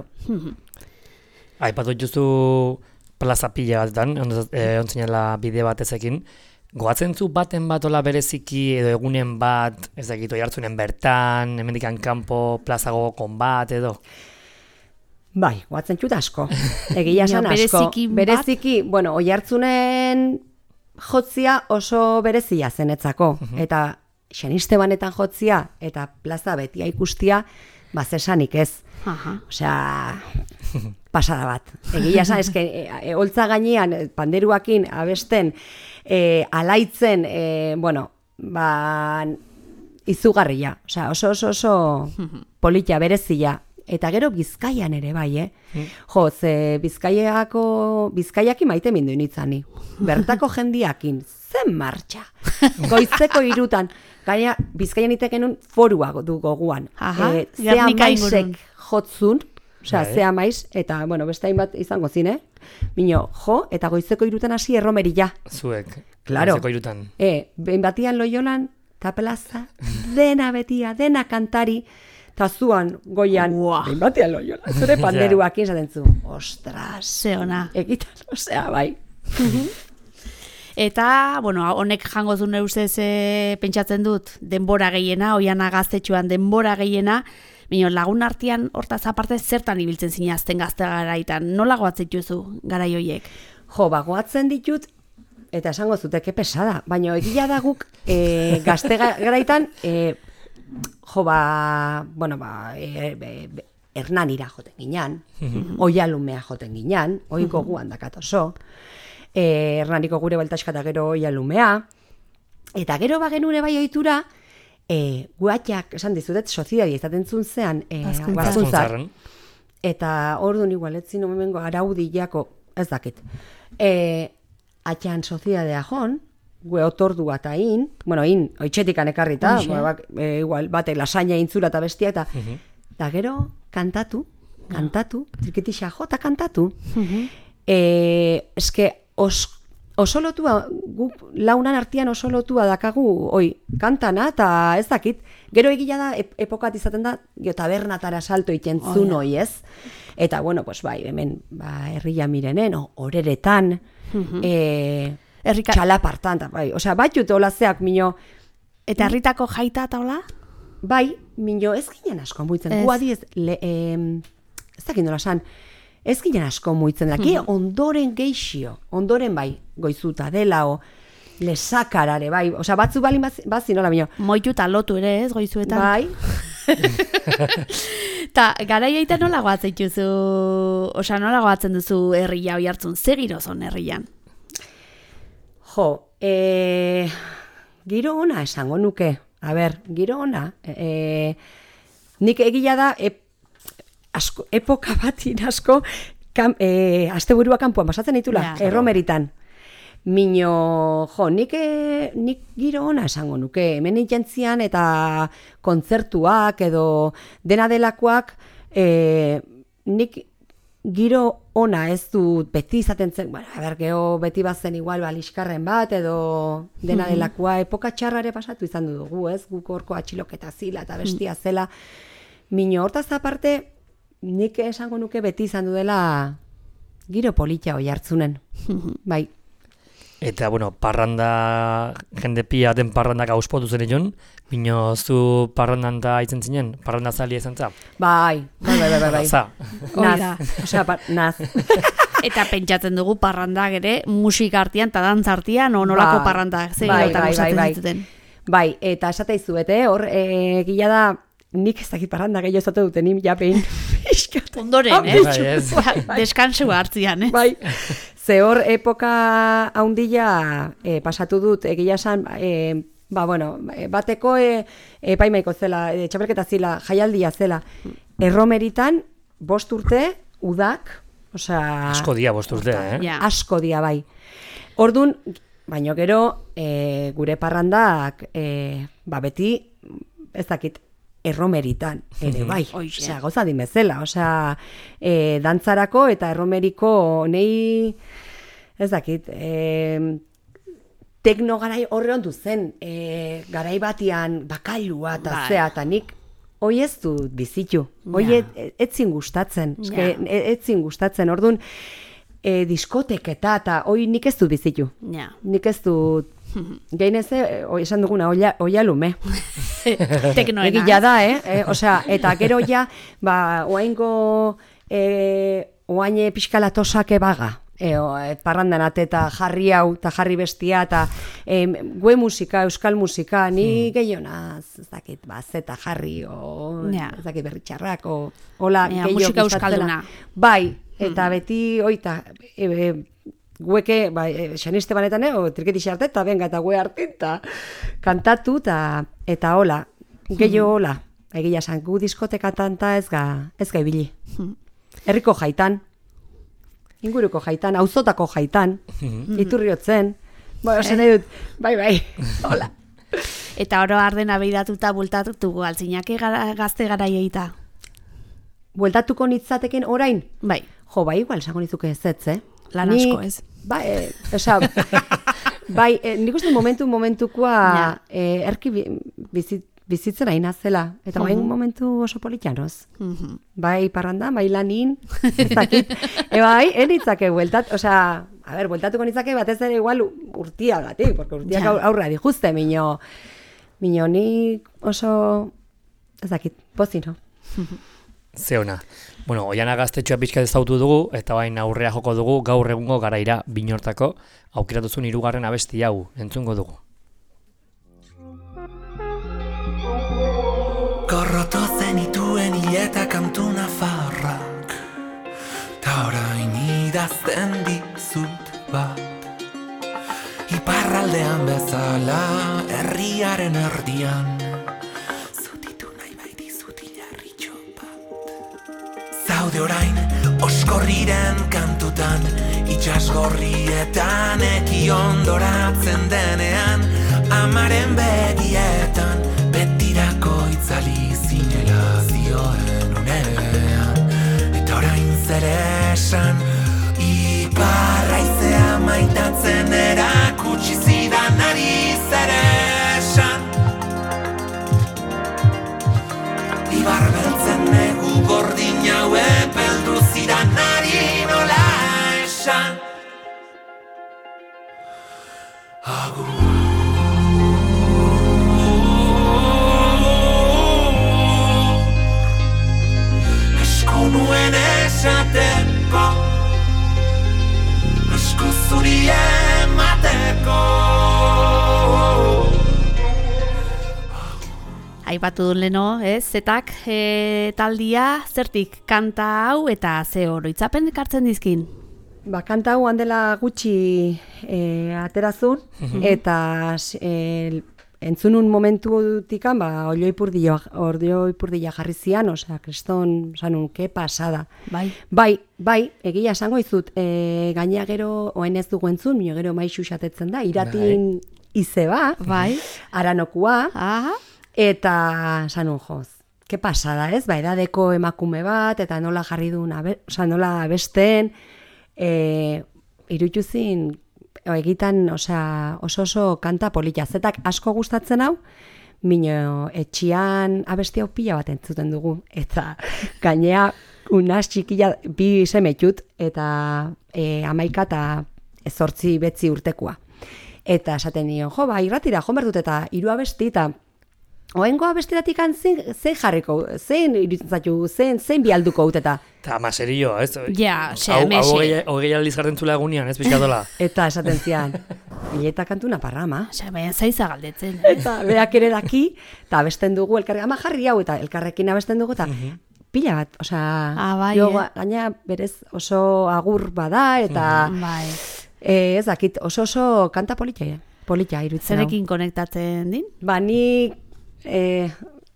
Aipatu juzu plaza pila batetan, ondo- eh, ontzinela bide batezekin. Goatzen zu baten bat ola bereziki edo egunen bat, ez dakit, oihartzunen bertan, hemendikan kanpo plaza gogokon bat edo. Bai, guatzen txut asko. Egia esan Baina asko. bereziki bat? Bereziki, bueno, oihartzunen jotzia oso berezia zenetzako. Eta Xanistebanetan jotzia eta plaza betia ikustia, ba zesanik ez. Aha. Osea, pasada bat. Egia esan, eske, e, e, holtza gainean, e, panderuakin abesten, e, alaitzen, e, bueno, ba, izugarria. Osea, oso, oso, oso politia, berezia. Eta gero Bizkaian ere bai, eh? Jo, ze Bizkaiako, Bizkaiaki maite mindu initzani. Bertako jendiakin, zen martxa. Goizeko irutan. Gaina, Bizkaian itekenun forua du goguan. Aha, e, ze Gernika ingurun. amaisek jotzun, osea, Bai. ze amaiz, eta, bueno, beste hainbat izango zine, Mino, jo, eta goizeko irutan hasi erromerila. Zuek. Claro. Goizeko hirutan. E, behin batian Loiolan, ta plaza, dena betia, dena kantari, ta zuan goian, Ua. behin batean loiola, zure panderuak izaten zu, ostras, Ze ona. egitan, osea, bai. Eta, bueno, honek jango du nire ustez e, pentsatzen dut, denbora gehiena, oiana gaztetxuan denbora gehiena, baina lagun artean hortaz aparte zertan ibiltzen zinazten gazte garaitan, nola goatzen dituzu garai hoiek? Jo, ba, goatzen ditut, eta esango zute, ke pesada, baina egia da guk e, gazte ga- garaitan, e, jo, ba, bueno, ba, e, e, e, Hernanira joten ginean, Oialumea joten ginean, oiko guan dakat oso, e, Hernaniko gure beltaskata gero Oialumea, eta gero ba genure bai ohitura, e, guatxak, esan dizudet, sozidadia izaten zuntzean, e, Bazkuntzar. bazkuntzar, Bazkuntzarren. eta orduan igual, etzin omengo araudiako, ez dakit, e, atxan soziadea jon, gue otordua eta in, bueno, in, oitxetikan ekarrita, Hoxe. bueno, bak, e, igual, bate lasaina intzula eta bestia, eta, eta gero, kantatu, kantatu, trikitixa jota kantatu. E, eske, os, oso lotua, gu launan artean oso lotua dakagu, oi, kantana, eta ez dakit, gero egila da, ep epokat izaten da, gero tabernatara salto itentzun Oh, hoi, ez? Eta, bueno, pues bai, hemen, ba, herria mirenen, o, oreretan, e, Herrika- txalapartan, ta, bai, osea, batxut olazeak, mino, Eta herritako jaita eta hola? bai, mino, ez ginen asko muitzen, Ez. gu adiez, le, em, ez dakit nola san, ez ginen asko muitzen daki, ondoren geixio, ondoren bai, goizuta dela, o, lesakarare, bai, osea, batzu balin bazi nola, mino, Moitu eta lotu ere, ez, goizuetan. bai, Ta, garai aita nola goatzen duzu, osea, nola goatzen duzu herria hoi hartzun, ze girozon herrian? jo, e, giro ona esango nuke, a ber, giro ona, e, nik egila da, e, asko, epoka batin asko, kam, e, asteburua kanpoan pasatzen ditula, Ja. erromeritan. Mino, jo, nik, e, nik giro ona esango nuke, hemen itxentzian eta kontzertuak edo dena delakoak, e, nik giro ona ez dut beti izaten zen, bueno, a ber, geho beti bazen igual baliskarren bat edo dena delakoa epoka txarrare pasatu izan dugu, ez? Guk horko atxiloketa zila eta bestia zela. Mino, hortaz aparte, nik esango nuke beti izan duela giro politia hoi hartzunen. Bai. Eta, bueno, parranda, jende pia den parrandak auspotu zen egon, bino zu parrandan da itzen zinen, parranda zalia izan za. Bai, bai, bai, bai, bai. bai. Za. Hori da. Naz, osea, pa, naz. Eta pentsatzen dugu parrandak ere, musika artean eta dantza artean, o nolako Ba, parrandak, ze bai, girotan bai, gustatzen bai, bai. zituten. Bai, eta esate izuet, eh? Hor, e, gila da, nik ez dakit parranda gehiago esate duten, nik japein. Ondoren, eh? Bai, ez. Deskansu hartzian, eh? Bai, ze hor epoka haundila e, pasatu dut, egia esan, e, ba, bueno, e, bateko e, epaimaiko zela, e, txapelketa zela, jaialdia zela, erromeritan, bost urte, udak, osea... Asko dia bost urte, eh? Ja. Asko dia, bai. Ordun, baino gero, e, gure parrandak, e, ba, beti, ez dakit, erromeritan, ere bai, Hoxe. osea, gauza din bezala, osea, e, dantzarako eta erromeriko nei, ez dakit, e, tekno garai horre ondu zen, e, garai batian bakailua eta Bai. zea, eta nik hoi ez dut bizitu, hoi Ja. ez, etzin gustatzen, eske, Ja. e- etzin gustatzen, orduan, e, diskoteketa eta hoi nik ez dut bizitu, Ja. nik ez dut, gaineze, oi esan duguna, oia, oialume. Teknoena. Egia da, eh? eh? Osea, eta gero ja, ba, oaingo, e, oaine pixkala tosake baga. E, o, e, parrandan ate eta jarri hau, eta jarri bestia, eta e, gue musika, euskal musika, ni gehienaz, ez dakit, ba, zeta jarri, o, Ja. ez dakit berritxarrak, o, hola, Ja, gehiago musika gustatzena. euskalduna. Bai, eta beti, oita, e, e, gueke, bai, e, xaniste banetan, eh, o, triketixi arte, eta benga, eta gue arte, eta kantatu, eta, eta hola, gehiago hola, egia esan, gu diskoteka tanta ez ga, ez ga ibili. Herriko jaitan, inguruko jaitan, auzotako jaitan, iturriotzen, bai, osen nahi dut, bai, bai, hola. Eta oro ardena behiratuta bultatutu altzinake gara, gazte garaieita. Bueltatuko nitzateken orain, Bai, jo, bai, igual, esango nizuke ez ez, eh? lan Ni- asko ez. Bai, e, osea, bai, e, nik uste momentu momentukoa Ja. e, erki bi- bizit, bizitzen aina zela. Eta bain momentu oso politianoz. Mhm. Bai parranda, bai lanin, ez dakit. E bai, enitzake bueltat, osea, a ber, bueltatuko nitzake batez ere igual urtiagatik, porque urtiak Ja. aur- aurra dijuzte, miño, miño ni oso, ez dakit, pozino. Zeona. Bueno, Oiana Gaztetxoa pixka ezautu dugu, eta bain aurrea joko dugu gaur egungo garaira binortako aukeratuzun hirugarren abesti hau, entzungo dugu. Gorroto zenituen hileta kantu nafarrak, ta orain idazten dizut bat. Iparraldean bezala, herriaren erdian, zutitu nahi bai dizut hilarritxo bat. Zaude orain, oskorriren kantutan, itxasgorrietan, eki ondoratzen denean, amaren begietan, betirako itzali zinela zioen unean. Eta orain zer esan, iparraizea maitatzen erakutsi zidanari zer esan. Ibar beltzen negu gordin haue beldu zidanari nola esan. Agur. Nuen esateko, esku zuri emateko. Aipatu duen leno, ez? Zetak e, taldia, zertik kanta hau eta ze oroitzapen ekartzen dizkin? Ba, kanta hau handela gutxi e, aterazun, eta e, entzunun momentutikan, ba, olioipurdila, olioipurdila jarri zian, osea, kriston, sanun, ke pasada. Bai. Bai, bai, egia esango izut, e, gainea gero, oen ez dugu entzun, mino gero maizu xatetzen da, iratin izeba, Bai. aranokua, Aha. eta sanun joz. Ke pasada, ez? Ba, edadeko emakume bat, eta nola jarri duen, abe, osea, nola abesten, e, irutuzin, egitan, osea, oso oso kanta polita. Zetak asko gustatzen hau, mino etxian abesti hau pila bat entzuten dugu. Eta gainea, unaz txikila bi semetut, eta e, amaika eta ezortzi betzi urtekoa. Eta esaten nion, jo, ba, irratira, jo berdut, eta hiru abesti, eta oengo abestiratik zein, zein jarriko, zein iruditzen zaitu, zein, zein bialduko ut, eta Eta maserio, ez? Ja, xe, Hau- mexe. hau hogei- hogei aldiz garten zula egunean, ez pixkatola? eta esaten zian, bileta kantu naparrama. Osea, baina zaiza galdetzen. eh? Eta beak ere daki, eta abesten dugu, elkarrekin, ama jarri hau, eta elkarrekin abesten dugu, eta pila bat, osea, Ah, bai, jo, eh? gaina berez oso agur bada, eta Bai. eh, ez dakit, oso oso kanta polita, eh? polita iruditzen hau. Zerekin konektatzen din? Ba, ni, eh,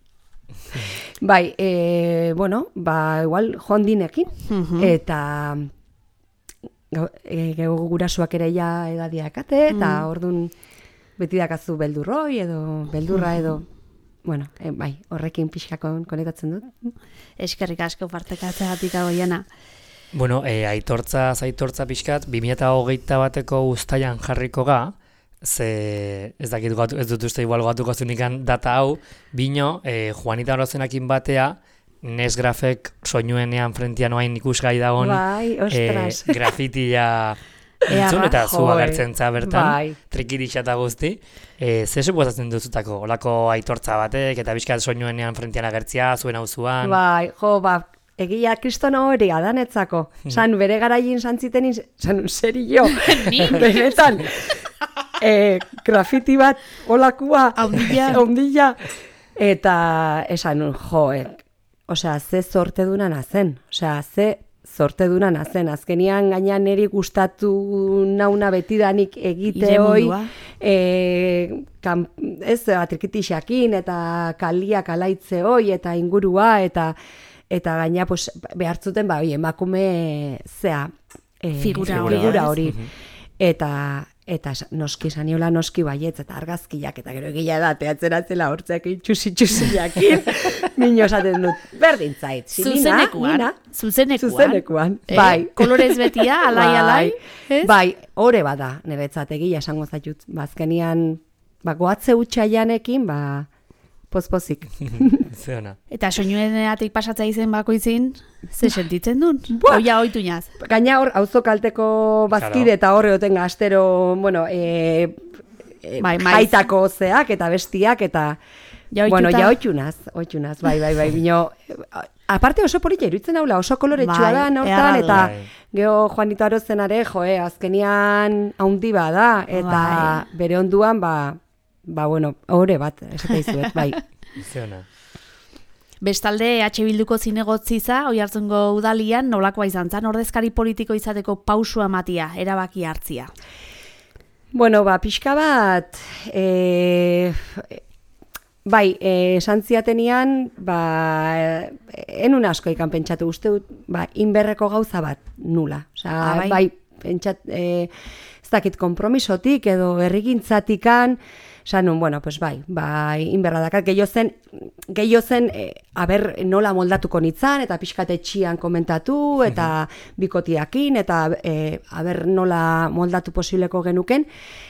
bai, eh, bueno, ba, igual jondinekin, Mhm. eta gau- e, geu gurasuak ere ja edadiakate, eta ordun beti dakazu beldurroi, edo beldurra, edo, bueno, e, bai, horrekin pixkakon konektatzen dut. Eskerrik asko partekatzeagatik Oiana. Bueno, e, aitortza, zaitortza pixkat, bi mila hogeita bateko uztailan jarriko ga, ze ez dakit gatu, ez dut uste igual gatuko zunikan data hau, bino, e, Juanita Orozenakin batea, Nesgrafek soinuenean frentian oain ikusgai dagon Bai, ostras. e, grafitia entzun, Ea, eta zu joe. agertzen za bertan, Bai. trikirixa eta guzti. E, ze suposatzen duzutako, olako aitortza batek, eta bizkat soinuenean frentian agertzia, zuen hauzuan. Bai, jo, ba, egia kristono hori adanetzako. San bere garaien santziten, iz- san serio, benetan. E, grafiti bat, olakua, Haundila. haundila, eta esan, jo, e, osea, ze zorte duna nazen, osea, ze zorte duna nazen, azkenian gainean niri gustatu nauna betidanik egite Ire hoi, mundua. e, kan, ez, atrikitixakin, eta kaliak alaitze hoi, eta ingurua, eta eta gaina pues, behartzuten, ba, oi, emakume zea, e, Figura hori, figura ez? hori. Eta, eta sa- noski saniola noski baietz, eta argazkiak, eta gero egia da, teatzeratzela hortzeak itxusi-txusiakin, mino esaten dut, berdin zait, zilina, Zuzenekuan. nina, Zuzenekuan. zuzenekuan, Eh, bai. Kolorez betia, alai, alai. Ez? Bai, ore bada, niretzat egia esango zaitut, bazkenian, ba, goatze utxaianekin, ba, pozpozik. Ze ona. Eta soinueneatik pasatzea izen bakoitzin, ze sentitzen duen? Oia oitu naz. Gaina hor, auzo kalteko bazkide Claro. eta horre oten astero, bueno, e, e, Bai, maiz. jaitako zeak eta bestiak eta... Ja ohituta. Bueno, ja oitxunaz, oitxunaz, bai, bai, bai, bino... Aparte oso polita iruditzen haula, oso koloretsua Bai, da hortan, ea eta bai. geho Juanito Arozenare, joe, azkenian haundi bada, eta Bai. bere onduan, ba, ba, bueno, ore bat, esate izuet, bai. Ze ona. Bestalde, E H Bilduko zinegotziza, Oiartzungo udalian, nolakoa izan zan, ordezkari politiko izateko pausua matia, erabaki hartzia. Bueno, ba, pixka bat, e, bai, e, esan ziatenean, ba, enun asko ikan pentsatu uste dut, ba, inberreko gauza bat nula. Osea, Ah, bai? bai, pentsat, e, ez dakit kompromisotik edo herrigintzatikan, esan nun, bueno, pues bai, bai, inberra dakat, gehiago zen, gehiago zen, e, aber nola moldatuko nitzan, eta pixkat etxian komentatu, eta bikotiakin, eta e, aber nola moldatu posibleko genuken,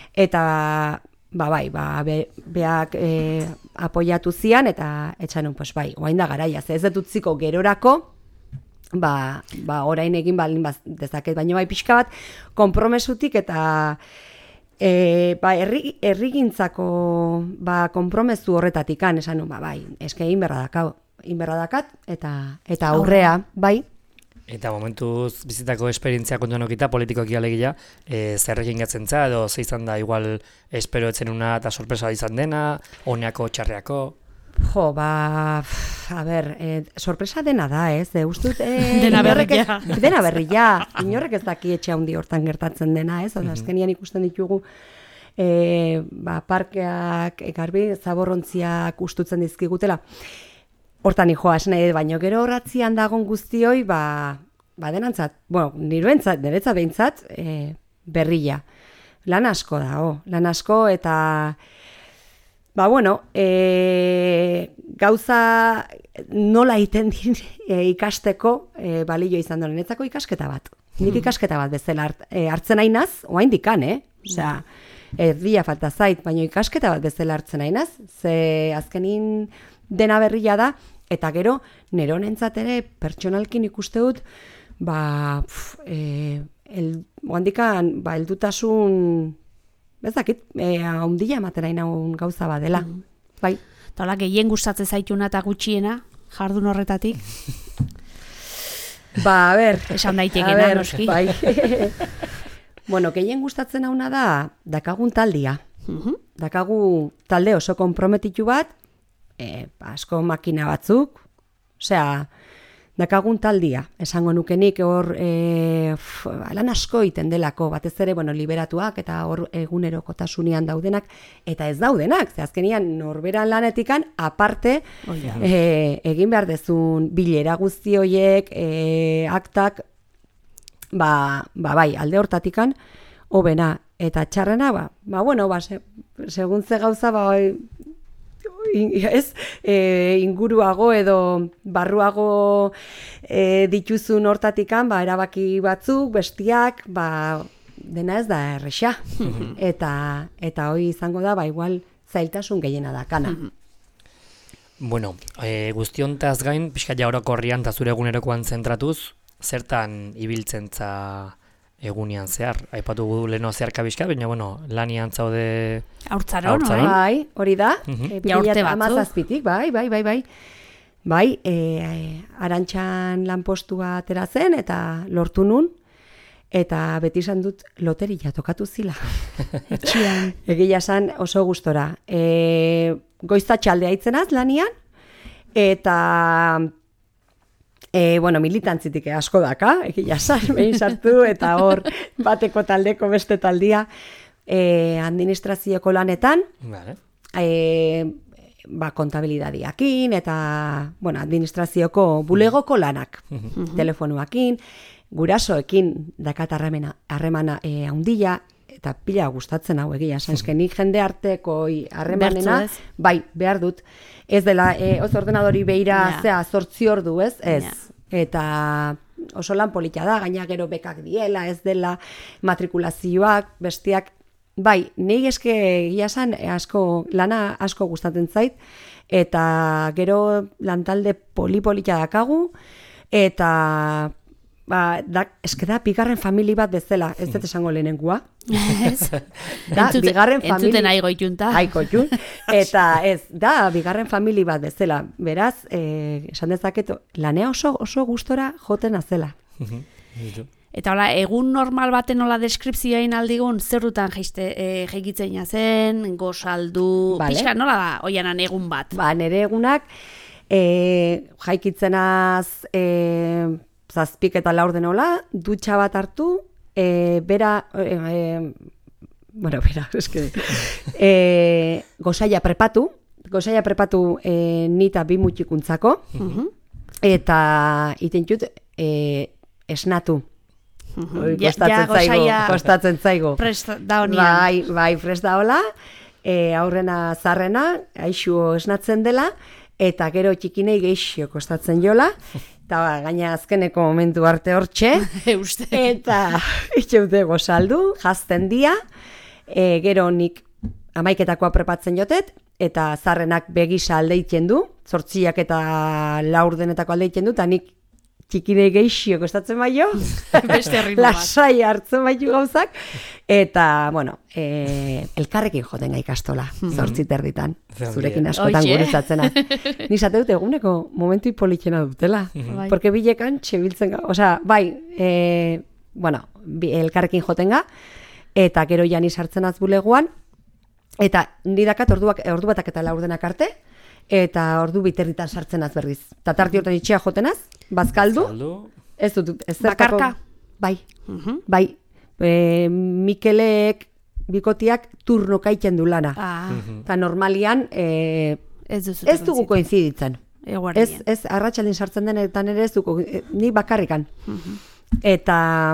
eta ba bai, ba, be, beak e, apoiatu zian, eta etxan nun, pues bai, oain da garaia, ze ez dut utziko gerorako, ba, ba orain egin balin baz, dezaket, baina bai pixka bat, konpromesutik eta e, ba, herri, herrigintzako ba, konpromesu horretatikan, esan nun, ba, bai, eske inberra dakau, inberra dakat, eta, eta aurrea, bai, Eta momentuz bizitako esperientzia kontuan okita, politikoki alegia, e, zer egin gatzen za, edo ze izan da igual espero etzen una eta sorpresa izan dena, oneako, txarreako. jo, ba, pff, a ber, e, sorpresa dena da, ez, e, ustut, e, Dena inorrek ez- berria. dena berria, inorrek ez daki etxe handi hortan gertatzen dena, ez, oza, azkenian ikusten ditugu, e, ba, parkeak, e, garbi, zaborrontziak ustutzen dizkigutela, hortan joa esan nahi dut, baino gero horratzian dagon guztioi, ba, ba denantzat, bueno, niruentzat, niretzat behintzat, e, berria. Lan asko dago, lan asko eta, ba bueno, e, gauza nola egiten din e, ikasteko e, balio izan da niretzako ikasketa bat. Nik ikasketa bat bezala hart, e, hartzen ainaz, oraindik kan, eh? Osea, erdia falta zait, baina ikasketa bat bezala hartzen ainaz, ze azkenin dena berria da, eta gero, nire honentzat ere pertsonalkin ikuste dut, ba, pf, e, el, handikan, ba, heldutasun, ez dakit, e, haundia ematen nahi naun gauza bat dela. Bai, Eta hola, gehien gustatzen zaituna eta gutxiena, jardun horretatik. ba, a ber, Esan a daitekeena, ber, noski. bai. Bueno, gehien gustatzen hauna da, dakagun taldia. Mhm. Dakagu talde oso konprometitu bat, e, asko makina batzuk, osea, dakagun taldia, esango nukenik hor e, f, lan asko iten delako, batez ere, bueno, liberatuak eta hor egunerokotasunean daudenak, eta ez daudenak, ze azkenian norberan lanetikan, aparte, Oia. e, egin behar dezun bilera guzti horiek, e, aktak, ba, ba bai, alde hortatikan, hobena, eta txarrena, ba, ba bueno, ba, se, segun ze gauza, ba, in, ez, e, inguruago edo barruago e, dituzun hortatikan, ba, erabaki batzuk, bestiak, ba, dena ez da erresa. eta, eta hoi izango da, ba, igual, zailtasun gehiena da, kana. Bueno, e, guztiontaz gain, pixka ja orokorrian eta zure egunerokoan zentratuz, zertan ibiltzen za egunean zehar? Aipatu gu leno zeharka bizka, baina bueno, lanian zaude... Haurtzaron, Haurtzaron. bai? Bai, hori da. Mhm. E, Ja, urte batzuk. hamazazpitik, bai, bai, bai, bai. Bai, e, arantxan lanpostua atera zen eta lortu nun, eta beti esan dut loteria tokatu zila. Etxian. Egia esan oso gustora. E, goiztatxaldea itzenaz lanian, eta e, bueno, militantzitik asko daka, egia esan, behin sartu, eta hor bateko taldeko beste taldia, e, administrazioko lanetan, Vale. e, ba, kontabilidadiakin, eta, bueno, administrazioko bulegoko lanak, telefonuakin, gurasoekin dakat harremana, harremana e, haundila, eta pila gustatzen hau egia, sanskenik jende arteko i- harremanena, Bertso, ez? bai, behar dut. Ez dela, e, oz ordenadori beira, Ja. zea, zortzi ordu, ez? Ez. Ja. Eta oso lan polita da, gaina gero bekak diela, ez dela matrikulazioak, bestiak bai, nei eske egia esan asko, lana asko gustatzen zait, eta gero lantalde polipolita dakagu, eta ba, da, eske da, bigarren famili bat bezala, ez dut esango lehenengua. Ez? Da, Entzute- bigarren famili... Entzuten aigo itunta. Aiko jun. Eta ez, da, bigarren famili bat bezala. Beraz, eh, esan dezaket, lanea oso, oso gustora joten azela. Eta hola, egun normal baten nola deskripzioa egin aldigun, zer dutan jeiste, e, jeikitzen zen, gozaldu, Vale. pixka, nola da, oianan egun bat? Ba, nire egunak, e, jaikitzenaz e, zazpik eta laurden hola, dutxa bat hartu, e, bera, e, e, bueno, bera, eske, e, gozaia prepatu, gozaia prepatu e, nita bi mutxikuntzako, eta iten jut, e, esnatu. Hori Ja- kostatzen ja zaigu, gosaia kostatzen zaigu. Prest da honian. Bai, bai, prest da hola, e, aurrena zarrena, aixu esnatzen dela, eta gero txikinei geixio kostatzen jola, eta ba, gaina azkeneko momentu arte hortxe, Uste. eta itxeute gozaldu, jazten dia, e, gero nik amaiketakoa prepatzen jotet, eta zarrenak begisa aldeiten du, zortziak eta laurdenetako aldeiten du, eta nik txikinei geixio kostatzen baio, Beste ritmo bat. lasai hartzen baitu gauzak, eta, bueno, e, elkarrekin joten ikastola, zortzi terditan, Zer zurekin ongi, askotan Oie. gurutzatzena. Ni zate dut eguneko momentu politxena dutela, Bai. porque bilekan txebiltzen ga, osea, bai, e, bueno, bi, elkarrekin joten ga, eta gero jani sartzen az buleguan, eta nidakat orduak, ordu batak eta laurdenak arte, eta ordu biterritan sartzen az berriz. Ta tarte hortan itxea jotenaz, bazkaldu, Saldu. ez dut, ez Bakarka? Bai, bai. E, Mikelek, bikotiak turno kaiten du lana. Ah, Eta normalian, e, ez duzu. ez dugu koinziditzen. Ez, Eguardian. ez arratsaldin sartzen denetan ere ez dugu, e, ni bakarrikan. Eta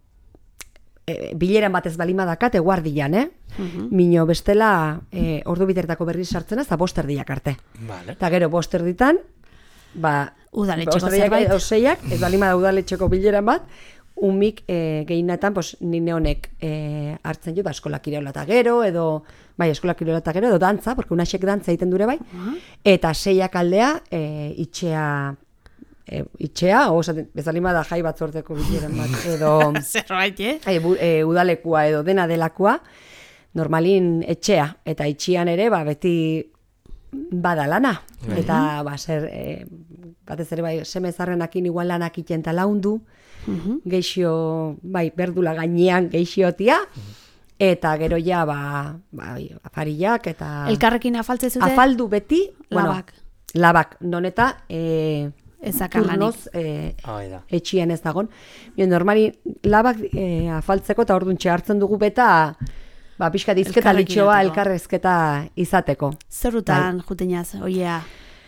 e, bileran batez balima dakat eguardian, eh? Mino bestela e, ordu bitertako berriz sartzen ez, eta bost erdiak arte. Vale. Eta gero bost erditan, ba, Udaletxeko bost erdiak zerbait. edo seiak, ez balima da udaletxeko bileran bat, umik e, gehienetan, pues, nine honek e, hartzen jo, ba, eskola kirola eta gero, edo, bai, eskola kirola eta gero, edo dantza, porque unasek dantza egiten dure bai, eta seiak aldea e, itxea, e, itxea, o, esaten, bezalima da jai batzordeko bileran bat, edo Zerbait, eh? e, bu, e, udalekua edo dena delakoa, normalin etxea, eta itxian ere, ba, beti bada lana. Eta, ba, zer, e, batez ere, bai, seme zarrenakin igual lanak iten eta laundu, geixio, bai, berdula gainean geixiotia, eta gero ja, ba, bai, afariak, eta... Elkarrekin afaltze zute? Afaldu beti, Labak. bueno, labak, non eta e, Ezakan lanik. turnoz e, Hoi da. etxian ez dagon. Bio, normali labak e, afaltzeko eta orduntxe hartzen dugu beta, ba, pixka dizketa Elkarrekin litxoa ateko. elkarrezketa izateko. Zerrutan jutenaz, oia.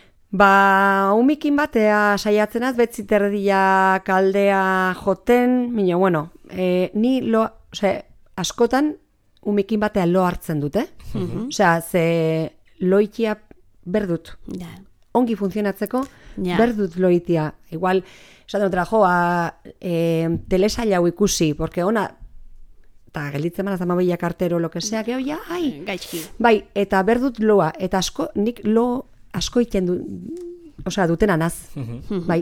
Ba, umikin batea saiatzenaz, betzi terdia kaldea joten, mino, bueno, e, ni lo, ose, askotan umikin batea lo hartzen dute. Osea, ze loitia berdut. Ja. Ongi funtzionatzeko, Ja. berdut loitia. Igual, esaten dutela, jo, a, e, telesaila hau ikusi, porque ona, eta gelditzen manaz amabilak artero, lo que sea, geho, ja, ai, Gaizki. bai, eta berdut loa, eta asko, nik lo asko iten du, osea, duten anaz, bai.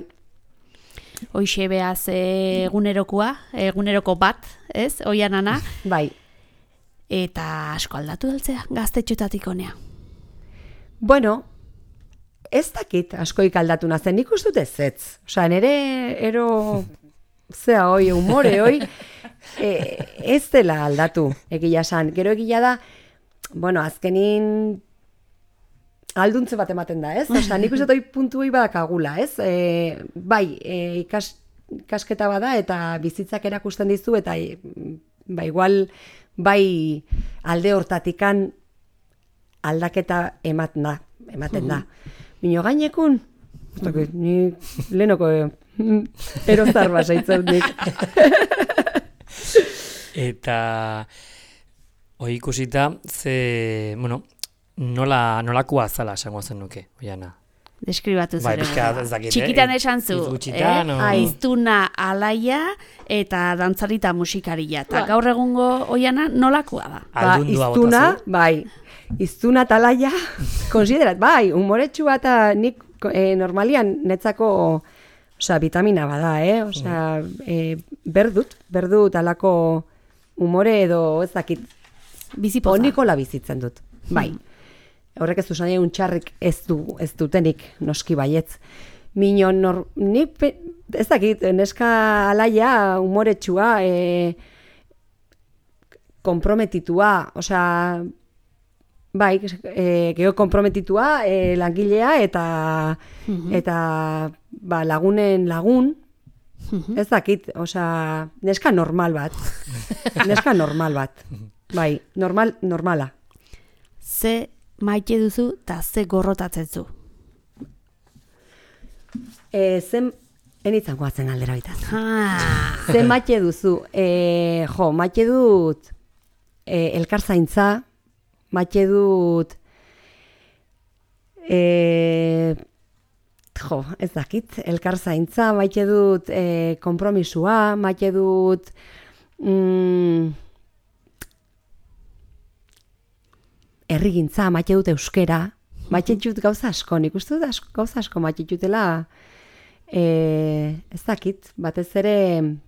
Hoixe behaz eh, egunerokoa, eguneroko bat, ez? Oian ana. Bai. Eta asko aldatu daltzea, gaztetxotatik honea. Bueno, ez dakit askoik aldatu nazen, nik uste dut ez ez. Osea, nere, ero, zea hoi, humore hoi, e, ez dela aldatu, egia san. Gero egia da, bueno, azkenin alduntze bat ematen da, ez? Osea, nik uste dut hoi puntu hoi badakagula, ez? E, bai, e, ikas, ikasketa bada eta bizitzak erakusten dizu, eta e, ba, igual, bai alde hortatikan aldaketa ematen da, ematen da. Mino gainekun, ez dakit, ni lehenoko e, erozar basaitzen nik. Eta hoi ikusita, ze, bueno, nola, nolakoa zala esango zen nuke, oiana. Deskribatu Bai, zure. pixka, ez dakit, eh? Txikitan esan zu, Hitz gutxitan, o- Aiztuna alaia eta dantzarita musikaria. Eta Ba. gaur egungo oiana nolakoa da? Ba, Aldundua iztuna, botazu. bai, iztuna talaia, konsiderat, bai, humoretsua eta nik eh, normalian netzako, osea, vitamina bada, eh? Osea, eh, berdut, berdut alako umore edo ez dakit, Bizipoza. onikola bizitzen dut, bai. Horrek ez du zan un txarrik ez, du, ez dutenik noski baietz. Minon, nor, ni, pe, ez dakit, neska alaia, umoretsua, e, komprometitua, osea, bai, e, geho komprometitua, e, langilea eta, eta ba, lagunen lagun, ez dakit, osea, neska normal bat. Neska normal bat. Bai, normal, normala. Ze maite duzu eta ze gorrotatzen zu. E, zen, enitzan goatzen aldera bitaz. Ah, Ze maite duzu? E, jo, maite dut e, elkarzaintza, maite dut e, jo, ez dakit, elkarzaintza, maite dut e, konpromisua, maite dut mm, errigintza, maite dut euskera, maite dut gauza asko, nik uste dut asko, gauza asko maite dutela, e, ez dakit, batez ere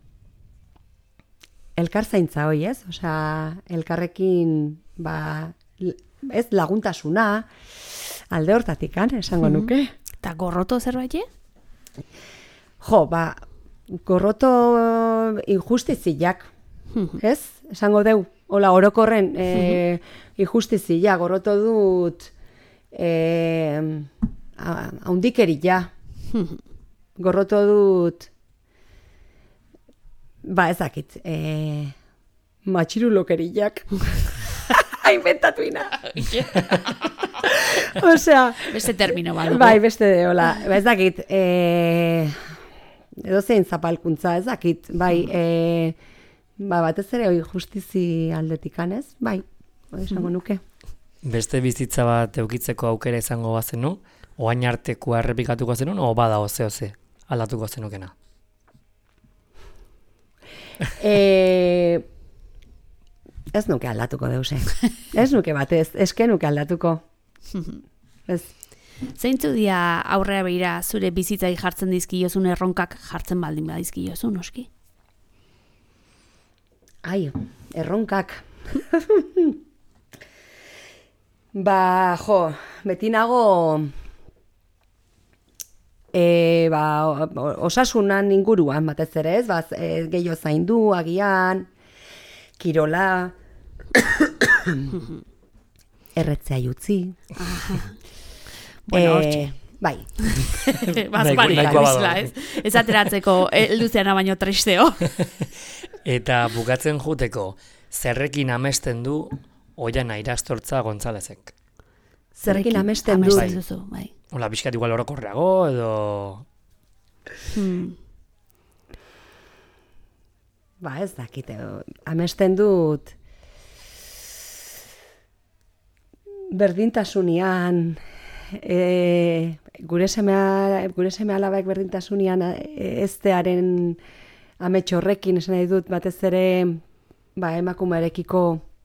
elkarzaintza hoi, ez? Osea, elkarrekin, ba, l- ez laguntasuna, alde hortatikan, esango nuke. eta gorroto zerbait? Jo, ba, gorroto injustiziak, ez? Esango deu, hola, orokorren e, injustizia, gorroto dut e, a- haundikeria, gorroto dut, ba, ez dakit, e, matxirulokeriak, hainbentatuina. Osea, Beste termino bat. dugu. bai, beste de, hola, ba, ez dakit, e, edo zein zapalkuntza, ez dakit, bai, e, ba, batez ere hori justizi aldetikan, ez? Bai, hori esango nuke. Beste bizitza bat eukitzeko aukera izango bazenu, oain artekoa errepikatuko zenun, o bada oze-oze aldatuko zenukena. E, ez nuke aldatuko deuse. Ez nuke batez, eske nuke aldatuko. Ez. Zeintzu dia aurrea begira zure bizitzai jartzen dizkiozun erronkak jartzen baldin badizkiozu, noski? Ai, erronkak. Ba, jo, beti nago e, ba, o- osasunan inguruan batez ere, ez? Ba, e, gehiago zaindu, agian, kirola, erretzea jutzi. Bueno, Eh, hortxe. bai, Bazpari, nahikoa bada. bizla, ez? Ez ateratzeko luzeana baino tristeo. Eta bukatzen juteko, zerrekin amesten du Oiana Irastortza Gonzalezek. Zerrekin amesten dut. Amesten duzu, bai. Hola, pixkat igual orokorreago, edo... Hmm. Ba, ez dakite, amesten dut berdintasunian, e, gure semea, gure seme alabak berdintasunian e, eztearen amets horrekin, esan nahi dut, batez ere, ba, emakumearekiko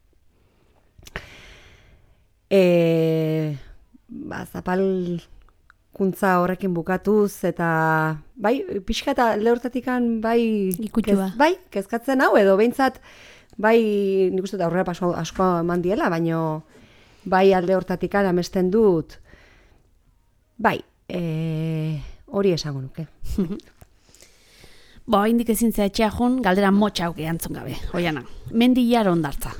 e, ba, zapalkuntza horrekin bukatuz, eta bai, pixka eta alde hortatikan bai, Ikutua. kez- bai, kezkatzen hau, edo behintzat, bai, nik uste dut aurrera paso asko eman diela, baino bai alde hortatikan amesten dut, bai, e, hori esango nuke. Bo, indik ezin zea etxeajun, galdera motxa auke antzun gabe, oiana. Mendilar ondartza.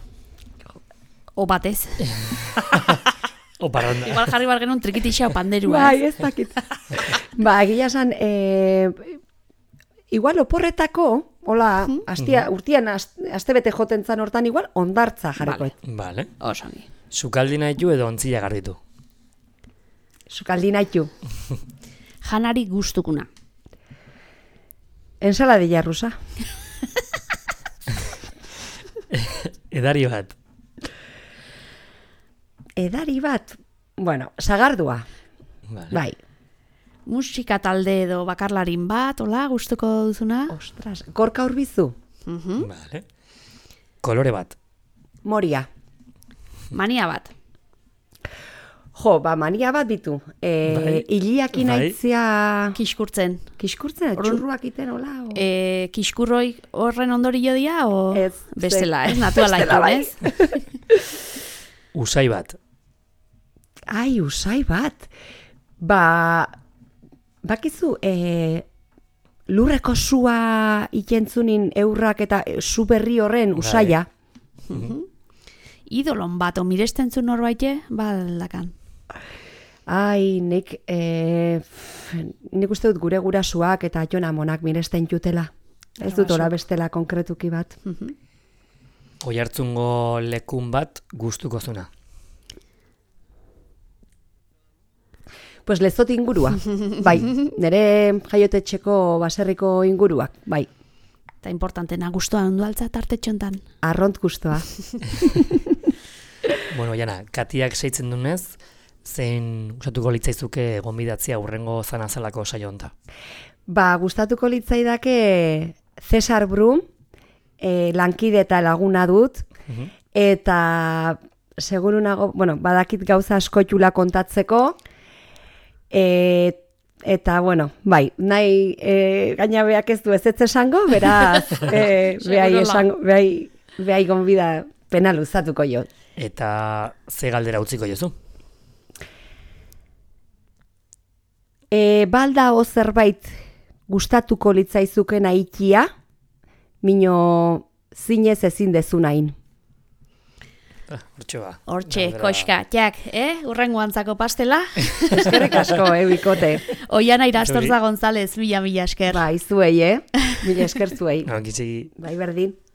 O batez. O parranda. Igual jarri bar genuen trikitixa o panderua. Bai, ez dakit. Ba, egia esan, e, igual oporretako, hola, astia, urtian astebete joten zan hortan, igual ondartza jarriko. Vale. Vale. Osongi. Sukaldi nahitu edo ontzila garditu. Sukaldi naitu. Janari gustukuna. Ensaladilla rusa. Edari bat. Edari bat, bueno, sagardua. Vale. Bai. Musika talde edo bakarlarin bat, hola, gustuko duzuna? Ostras, Gorka Urbizu, Mhm. Vale. Kolore bat. Moria. Mania bat. Jo, ba, mania bat ditu. E, Bai. Iliakin Bai. aitzia Kiskurtzen. kiskurtzen, Orduan- txurruak iten, hola? O... E, kiskurroi horren ondorio dia, o Ez, bestela, ze- ez? Naturala bestela, bai. ez? Usai bat. Ai, usai bat. Ba, bakizu, e, lurreko sua ikentzunin eurrak eta e, su berri horren usaia. Idolon bat, o miresten zu norbaite, baldakan. Ai, nik, e, f- nik uste dut gure gurasuak eta Jon Amonak miresten jutela. Ez dut ora bestela konkretuki bat. Oihartzungo lekun bat gustuko zuna. Pues Lezot ingurua, bai, nire jaiotetxeko baserriko inguruak, bai, Eta importantena, guztua ondu altza tartetxontan. arront gustoa. Bueno, Jana, Katiak seitzen dunez, zein gustatuko litzaizuke gonbidatzea hurrengo zanazalako saio honta. Ba, gustatuko litzaidake Cesar Brum, e, lankide eta laguna dut, eta seguru nago, bueno, badakit gauza askotxula kontatzeko, e, eta, bueno, bai, nahi e, gainabeak ez du ez ez esango, beraz, e, behai Segurola. esango, behai, behai gonbida pena luzatuko jo. Eta ze galdera utziko jozu? E, balda o zerbait gustatuko litzaizuken aikia, mino zinez ezin dezunain. Ah, hortxe ba. Hortxe, Galdera- koxka, jak, eh? Urrengo antzako pastela. Eskerrik asko, eh, bikote. Oiana Irastorza González, mila mila esker. Bai, zuei, eh? Mila esker zuei. No, gitxegi Bai, berdin.